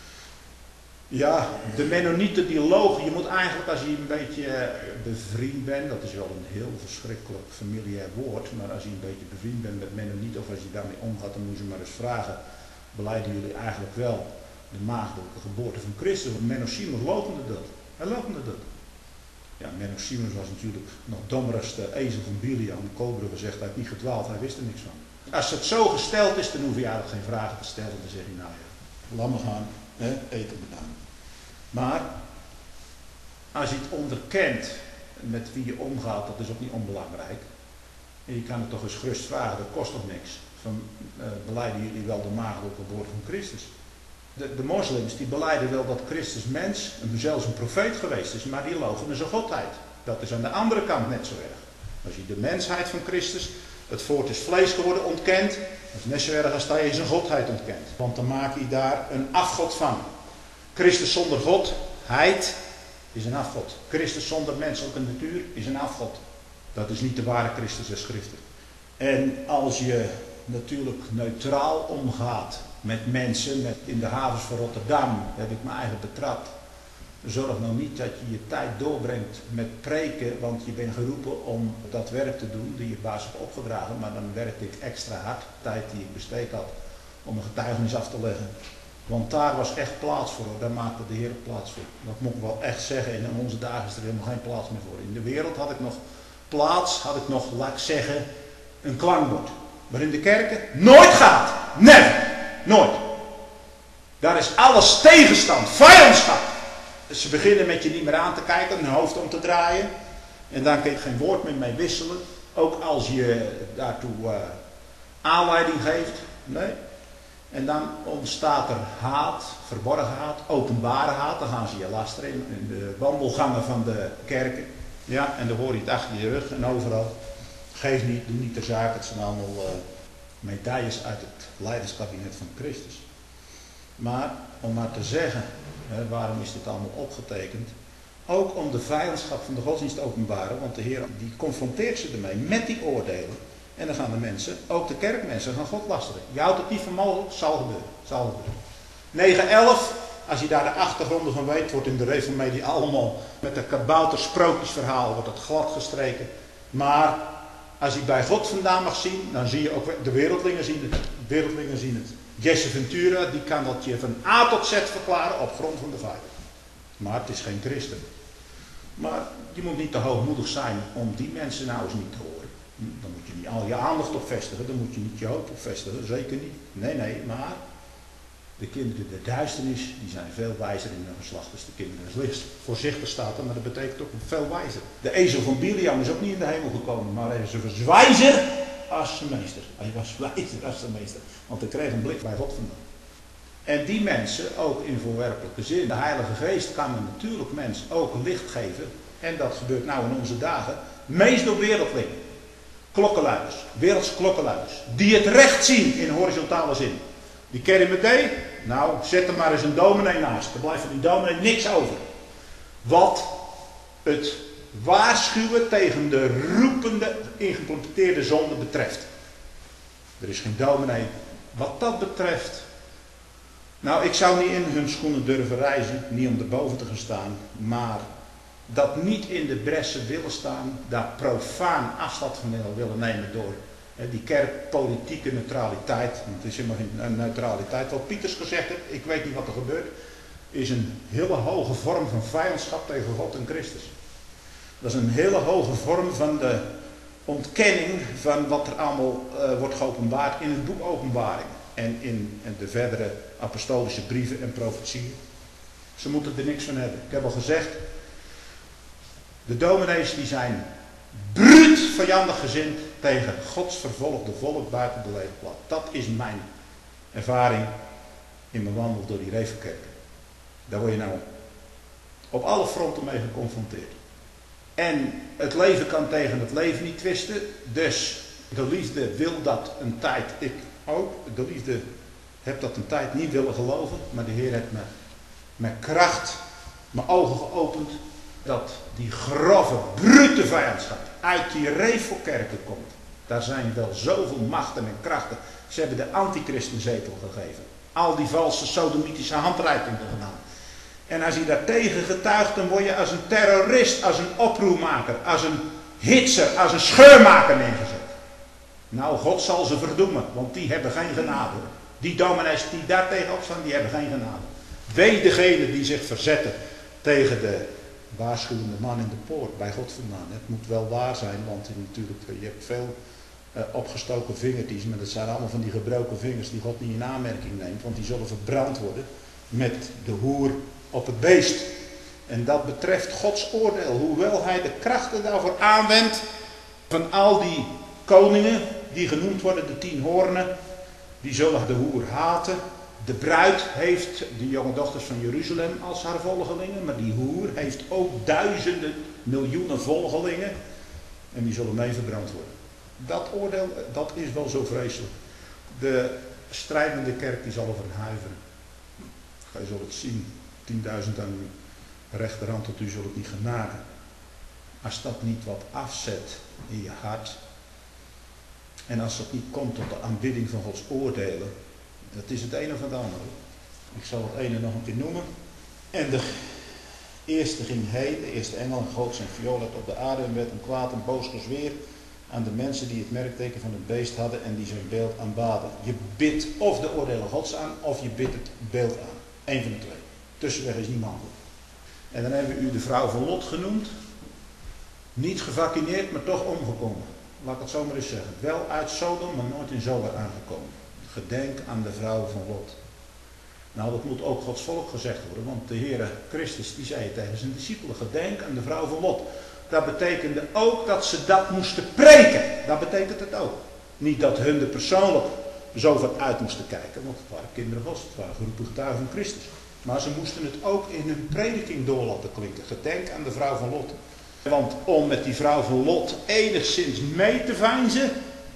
Ja, de Mennonieten die logen, je moet eigenlijk als je een beetje bevriend bent, dat is wel een heel verschrikkelijk familiair woord, maar als je een beetje bevriend bent met Mennonieten of als je daarmee omgaat, dan moet je maar eens vragen, belijden jullie eigenlijk wel de maagdelijke geboorte van Christus? Want Menno Simons loochende dat. Hij loochende dat. Ja, Menno Simons was natuurlijk nog dommer als de ezel van Biliam. Koolbrugge zegt, hij heeft niet gedwaald, hij wist er niks van. Als het zo gesteld is, dan hoef je eigenlijk geen vragen te stellen. Dan zeg je, nou ja, laat me gaan, eten gedaan. Maar, als je het onderkent met wie je omgaat, dat is ook niet onbelangrijk. En je kan het toch eens gerust vragen, dat kost toch niks. Van, belijden jullie wel de maagdelijke geboorte van Christus? De moslims die belijden wel dat Christus mens, zelfs een profeet geweest is, maar die loochenen zijn godheid. Dat is aan de andere kant net zo erg. Als je de mensheid van Christus, het voort is vlees geworden, ontkent, dat is net zo erg als dat je zijn godheid ontkent. Want dan maak je daar een afgod van. Christus zonder godheid is een afgod. Christus zonder menselijke natuur is een afgod. Dat is niet de ware Christus der Schriften. En als je natuurlijk neutraal omgaat met mensen, in de havens van Rotterdam heb ik me eigen betrapt. Zorg nou niet dat je je tijd doorbrengt met preken, want je bent geroepen om dat werk te doen die je baas heeft opgedragen, maar dan werkte ik extra hard, de tijd die ik besteed had, om een getuigenis af te leggen. Want daar was echt plaats voor, daar maakte de Heer plaats voor. Dat moet ik wel echt zeggen, en in onze dagen is er helemaal geen plaats meer voor. In de wereld had ik nog plaats, laat ik zeggen, een klankbord. Maar in de kerken nooit gaat. Never. Nooit. Daar is alles tegenstand, vijandschap. Ze beginnen met je niet meer aan te kijken, hun hoofd om te draaien. En dan kun je geen woord meer mee wisselen. Ook als je daartoe aanleiding geeft. Nee. En dan ontstaat er haat, verborgen haat, openbare haat. Dan gaan ze je lasteren in de wandelgangen van de kerken. Ja, en dan hoor je het achter je rug en overal. Geef niet, doe niet ter zake. Het zijn allemaal medailles uit het leiderskabinet van Christus. Maar, om maar te zeggen, waarom is dit allemaal opgetekend? Ook om de vijandschap van de godsdienst te openbaren, want de Heer die confronteert ze ermee met die oordelen. En dan gaan de mensen, ook de kerkmensen, gaan God lasteren. Je houdt het niet van mogelijk, zal gebeuren. 9:11, als je daar de achtergronden van weet, wordt in de Reformedie allemaal met een kabouter sprookjesverhaal wordt het glad gestreken. Maar als je bij God vandaan mag zien, dan zie je ook, de wereldlingen zien het. Jesse Ventura, die kan dat je van A tot Z verklaren op grond van de feiten. Maar het is geen christen. Maar je moet niet te hoogmoedig zijn om die mensen nou eens niet te horen. Dan moet je niet al je aandacht op vestigen, dan moet je niet je hoop op vestigen, zeker niet. Nee, maar de kinderen der duisternis, die zijn veel wijzer in hun geslacht als de kinderen des lichts. Voorzichtig staat er, maar dat betekent ook veel wijzer. De ezel van Biliam is ook niet in de hemel gekomen, maar hij was wijzer als zijn meester. Hij was wijzer als zijn meester, want hij kreeg een blik bij God vandaan. En die mensen, ook in voorwerpelijke zin, de Heilige Geest kan een natuurlijk mens ook licht geven. En dat gebeurt nou in onze dagen, meest door wereldlingen. Klokkenluiders, wereldse klokkenluiders, die het recht zien in horizontale zin. Die ken je meteen? Nou, zet er maar eens een dominee naast. Er blijft van die dominee niks over. Wat het waarschuwen tegen de roepende, geïmplementeerde zonde betreft. Er is geen dominee. Wat dat betreft, nou, ik zou niet in hun schoenen durven reizen, niet om erboven te gaan staan, maar dat niet in de bressen willen staan, daar profaan afstand van willen nemen door die kerkpolitieke neutraliteit, want het is helemaal geen neutraliteit. Wat Pieters gezegd heeft, ik weet niet wat er gebeurt, is een hele hoge vorm van vijandschap tegen God en Christus. Dat is een hele hoge vorm van de ontkenning van wat er allemaal wordt geopenbaard in het boek Openbaring en in de verdere apostolische brieven en profetieën. Ze moeten er niks van hebben. Ik heb al gezegd, de dominees die zijn bruut vijandig gezind tegen Gods vervolgde volk buiten de legerplaats. Dat is mijn ervaring in mijn wandel door die Revelkerken. Daar word je nou op alle fronten mee geconfronteerd. En het leven kan tegen het leven niet twisten. Dus de liefde wil dat een tijd, ik ook, de liefde heb dat een tijd niet willen geloven. Maar de Heer heeft me met kracht mijn ogen geopend. Dat die grove, brute vijandschap uit die Revelkerken komt. Daar zijn wel zoveel machten en krachten. Ze hebben de antichristen-zetel gegeven. Al die valse sodomitische handreikingen gedaan. En als je daartegen getuigt, dan word je als een terrorist, als een oproermaker, als een hitser, als een scheurmaker neergezet. Nou, God zal ze verdoemen, want die hebben geen genade. Die dominees die daar tegenop staan, die hebben geen genade. Wee degene die zich verzetten tegen de waarschuwende man in de poort, bij God vandaan. Het moet wel waar zijn, want natuurlijk, je hebt veel opgestoken vingertjes, maar dat zijn allemaal van die gebroken vingers die God niet in aanmerking neemt, want die zullen verbrand worden met de hoer op het beest. En dat betreft Gods oordeel, hoewel hij de krachten daarvoor aanwendt van al die koningen die genoemd worden, de 10 hoornen, die zullen de hoer haten. De bruid heeft de jonge dochters van Jeruzalem als haar volgelingen, maar die hoer heeft ook duizenden, miljoenen volgelingen en die zullen mee verbrand worden. Dat oordeel, dat is wel zo vreselijk. De strijdende kerk die zal ervan huiveren. Gij zult het zien, 10.000 aan uw rechterhand tot u zult het niet genaken. Als dat niet wat afzet in je hart en als dat niet komt tot de aanbidding van Gods oordelen, dat is het een of het andere. Ik zal het ene nog een keer noemen. En de eerste ging heen, de eerste engel, en goot zijn viool op de aarde en werd een kwaad en boos gezweer aan de mensen die het merkteken van het beest hadden en die zijn beeld aanbaden. Je bidt of de oordelen Gods aan, of je bidt het beeld aan. Eén van de twee. Tussenweg is niet mogelijk. En dan hebben we u de vrouw van Lot genoemd. Niet gevaccineerd, maar toch omgekomen. Laat ik het zo maar eens zeggen. Wel uit Sodom, maar nooit in Zoar aangekomen. Gedenk aan de vrouw van Lot. Nou, dat moet ook Gods volk gezegd worden, want de Heere Christus die zei tegen zijn discipelen, gedenk aan de vrouw van Lot. Dat betekende ook dat ze dat moesten preken. Dat betekent het ook. Niet dat hun er persoonlijk zo van uit moesten kijken, want het waren kinderen Gods, het waren geroepen getuigen van Christus. Maar ze moesten het ook in hun prediking door laten klinken. Gedenk aan de vrouw van Lot. Want om met die vrouw van Lot enigszins mee te veinzen,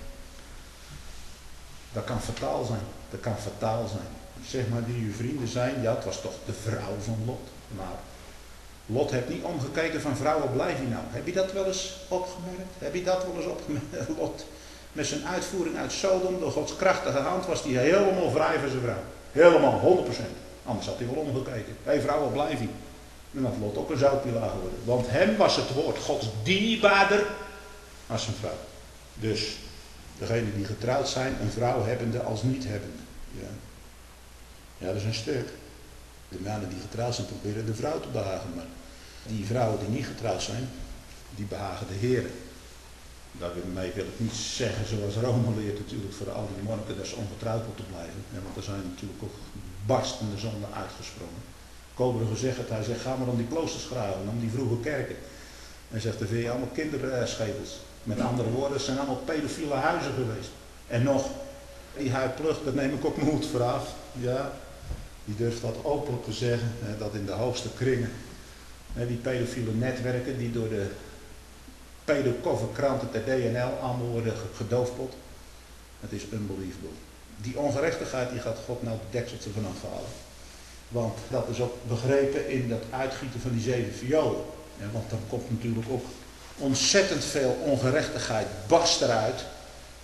dat kan fataal zijn. Dat kan fataal zijn. Zeg maar die uw vrienden zijn, ja, het was toch de vrouw van Lot. Maar Lot heeft niet omgekeken van vrouwen, blijf je nou. Heb je dat wel eens opgemerkt? Heb je dat wel eens opgemerkt? Lot met zijn uitvoering uit Sodom, door Gods krachtige hand, was hij helemaal vrij van zijn vrouw. Helemaal, 100%. Anders had hij wel omgekeken. Hé vrouwen, blijf je. Dan had Lot ook een zoutpilaar geworden. Want hem was het woord Gods dierbaarder als zijn vrouw. Dus degenen die getrouwd zijn, een vrouw hebbende als niet hebbende. Ja, dat is een stuk. De mannen die getrouwd zijn proberen de vrouw te behagen. Maar die vrouwen die niet getrouwd zijn, die behagen de Heer. Daarmee wil ik niet zeggen zoals Rome leert natuurlijk voor al die monniken dat ze ongetrouwd moeten blijven. Ja, want er zijn natuurlijk ook barstende zonden uitgesprongen. Koberige zegt het, hij zegt ga maar om die kloosters graven, om die vroege kerken. Hij zegt er vind je allemaal kinderschedels. Met andere woorden, het zijn allemaal pedofiele huizen geweest. En nog, die huidplucht, daar neem ik ook mijn hoed voor af. Ja, die durft dat openlijk te zeggen, dat in de hoogste kringen, die pedofiele netwerken die door de pedokofferkranten ter DNL allemaal worden gedoofpot. Het is unbelievable. Die ongerechtigheid die gaat God nou de dekseltje van afhalen. Want dat is ook begrepen in dat uitgieten van die 7 violen. Ja, want dan komt natuurlijk ook ontzettend veel ongerechtigheid barst eruit.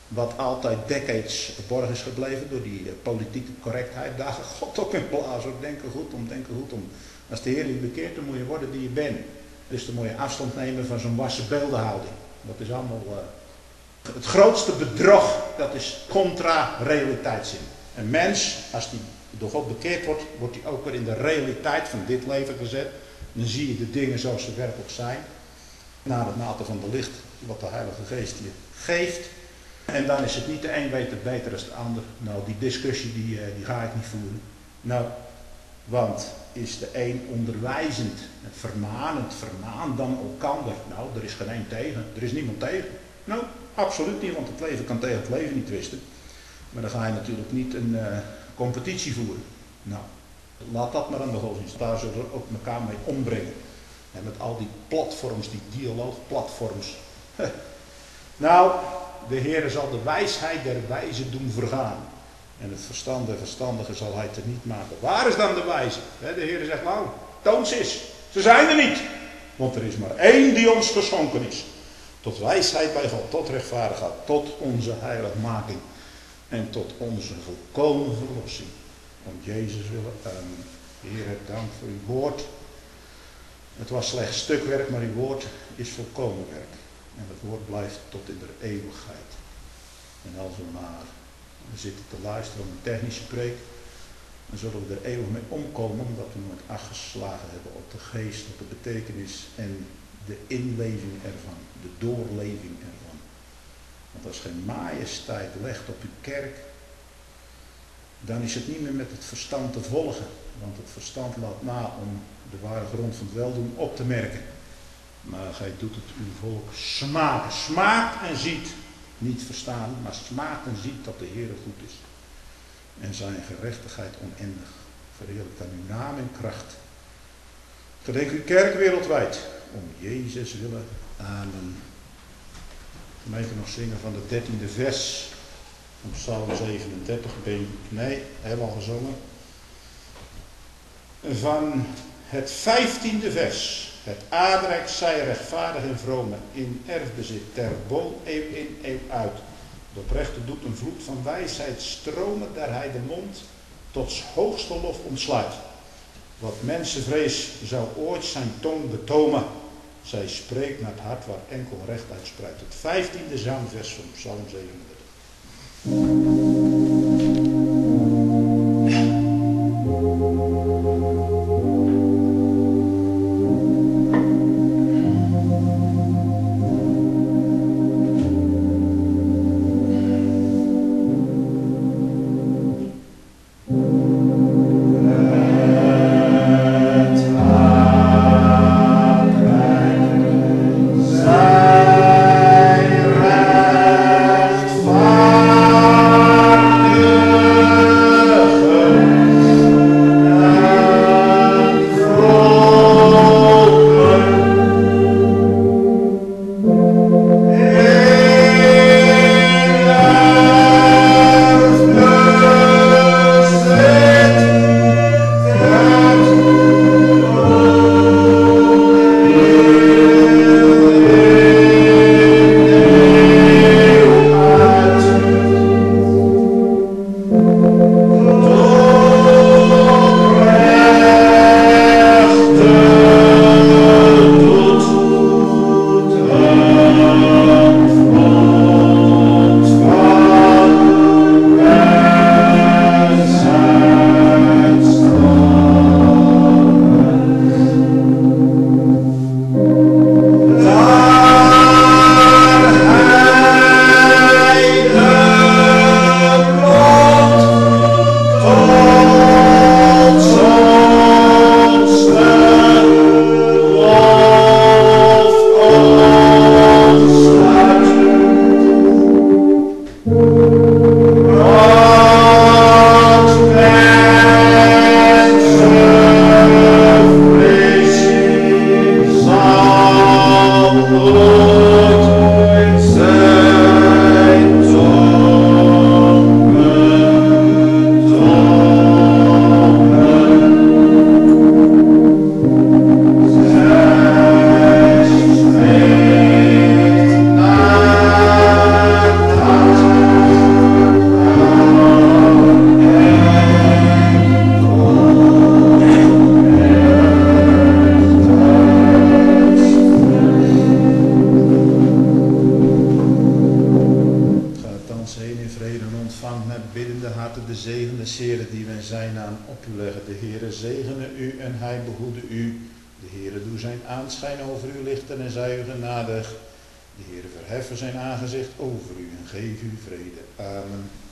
wat altijd decades verborgen is gebleven door die politieke correctheid. Daar gaat God op in blazen. Denken goed om, denken goed om. Als de Heer je bekeert, dan moet je worden die je bent. Dus dan moet je afstand nemen van zo'n wassen beeldenhouding. Dat is allemaal... Het grootste bedrog, dat is contra realiteitszin. Een mens, als die door God bekeerd wordt, wordt hij ook weer in de realiteit van dit leven gezet. Dan zie je de dingen zoals ze werkelijk zijn. Naar het mate van de licht wat de Heilige Geest je geeft. En dan is het niet de een weet het beter dan de ander. Nou, die discussie die ga ik niet voeren. Nou, want is de een onderwijzend, vermanend, vermaan dan elkander. Nou, er is geen één tegen. Er is niemand tegen. Nou, absoluut niet, want het leven kan tegen het leven niet twisten. Maar dan ga je natuurlijk niet een competitie voeren. Nou, laat dat maar aan de godsdienst. Daar zullen we ook elkaar mee ombrengen. En met al die platforms, die dialoogplatforms. Nou, de Heer zal de wijsheid der wijzen doen vergaan. En het verstand der verstandigen zal hij te niet maken. Waar is dan de wijze? De Heer zegt, nou, toon ze eens. Ze zijn er niet. Want er is maar één die ons geschonken is. Tot wijsheid bij God, tot rechtvaardigheid, tot onze heiligmaking. En tot onze volkomen verlossing. Om Jezus willen. Heer, dank voor uw woord. Het was slechts stukwerk, maar uw woord is volkomen werk. En het woord blijft tot in de eeuwigheid. En als we maar zitten te luisteren naar een technische preek, dan zullen we er eeuwig mee omkomen, omdat we nooit acht geslagen hebben op de geest, op de betekenis en de inleving ervan, de doorleving ervan. Want als geen majesteit legt op uw kerk, dan is het niet meer met het verstand te volgen. Want het verstand laat na om de ware grond van het weldoen op te merken. Maar gij doet het uw volk smaken. Smaakt en ziet. Niet verstaan, maar smaakt en ziet dat de Heer goed is. En zijn gerechtigheid oneindig. Verheerlijk dan uw naam en kracht. Gedenk uw kerk wereldwijd. Om Jezus willen. Amen. Gemeente nog zingen van de 13e vers. Op Psalm 37. Nee, hebben we al gezongen. Van het 15e vers. Het aardrijk zij rechtvaardig en vrome in erfbezit ter boom eeuw in eeuw uit. De oprechte doet een vloed van wijsheid stromen, daar hij de mond tot hoogste lof ontsluit. Wat mensenvrees zou ooit zijn tong betomen. Zij spreekt naar het hart waar enkel recht uitspreidt. Het 15e zangvers van Psalm 37. Zij rechtvaardig. behoede u. De Heere doe zijn aanschijn over u lichten en zij u genadig. De Heere verheffen zijn aangezicht over u en geef u vrede. Amen.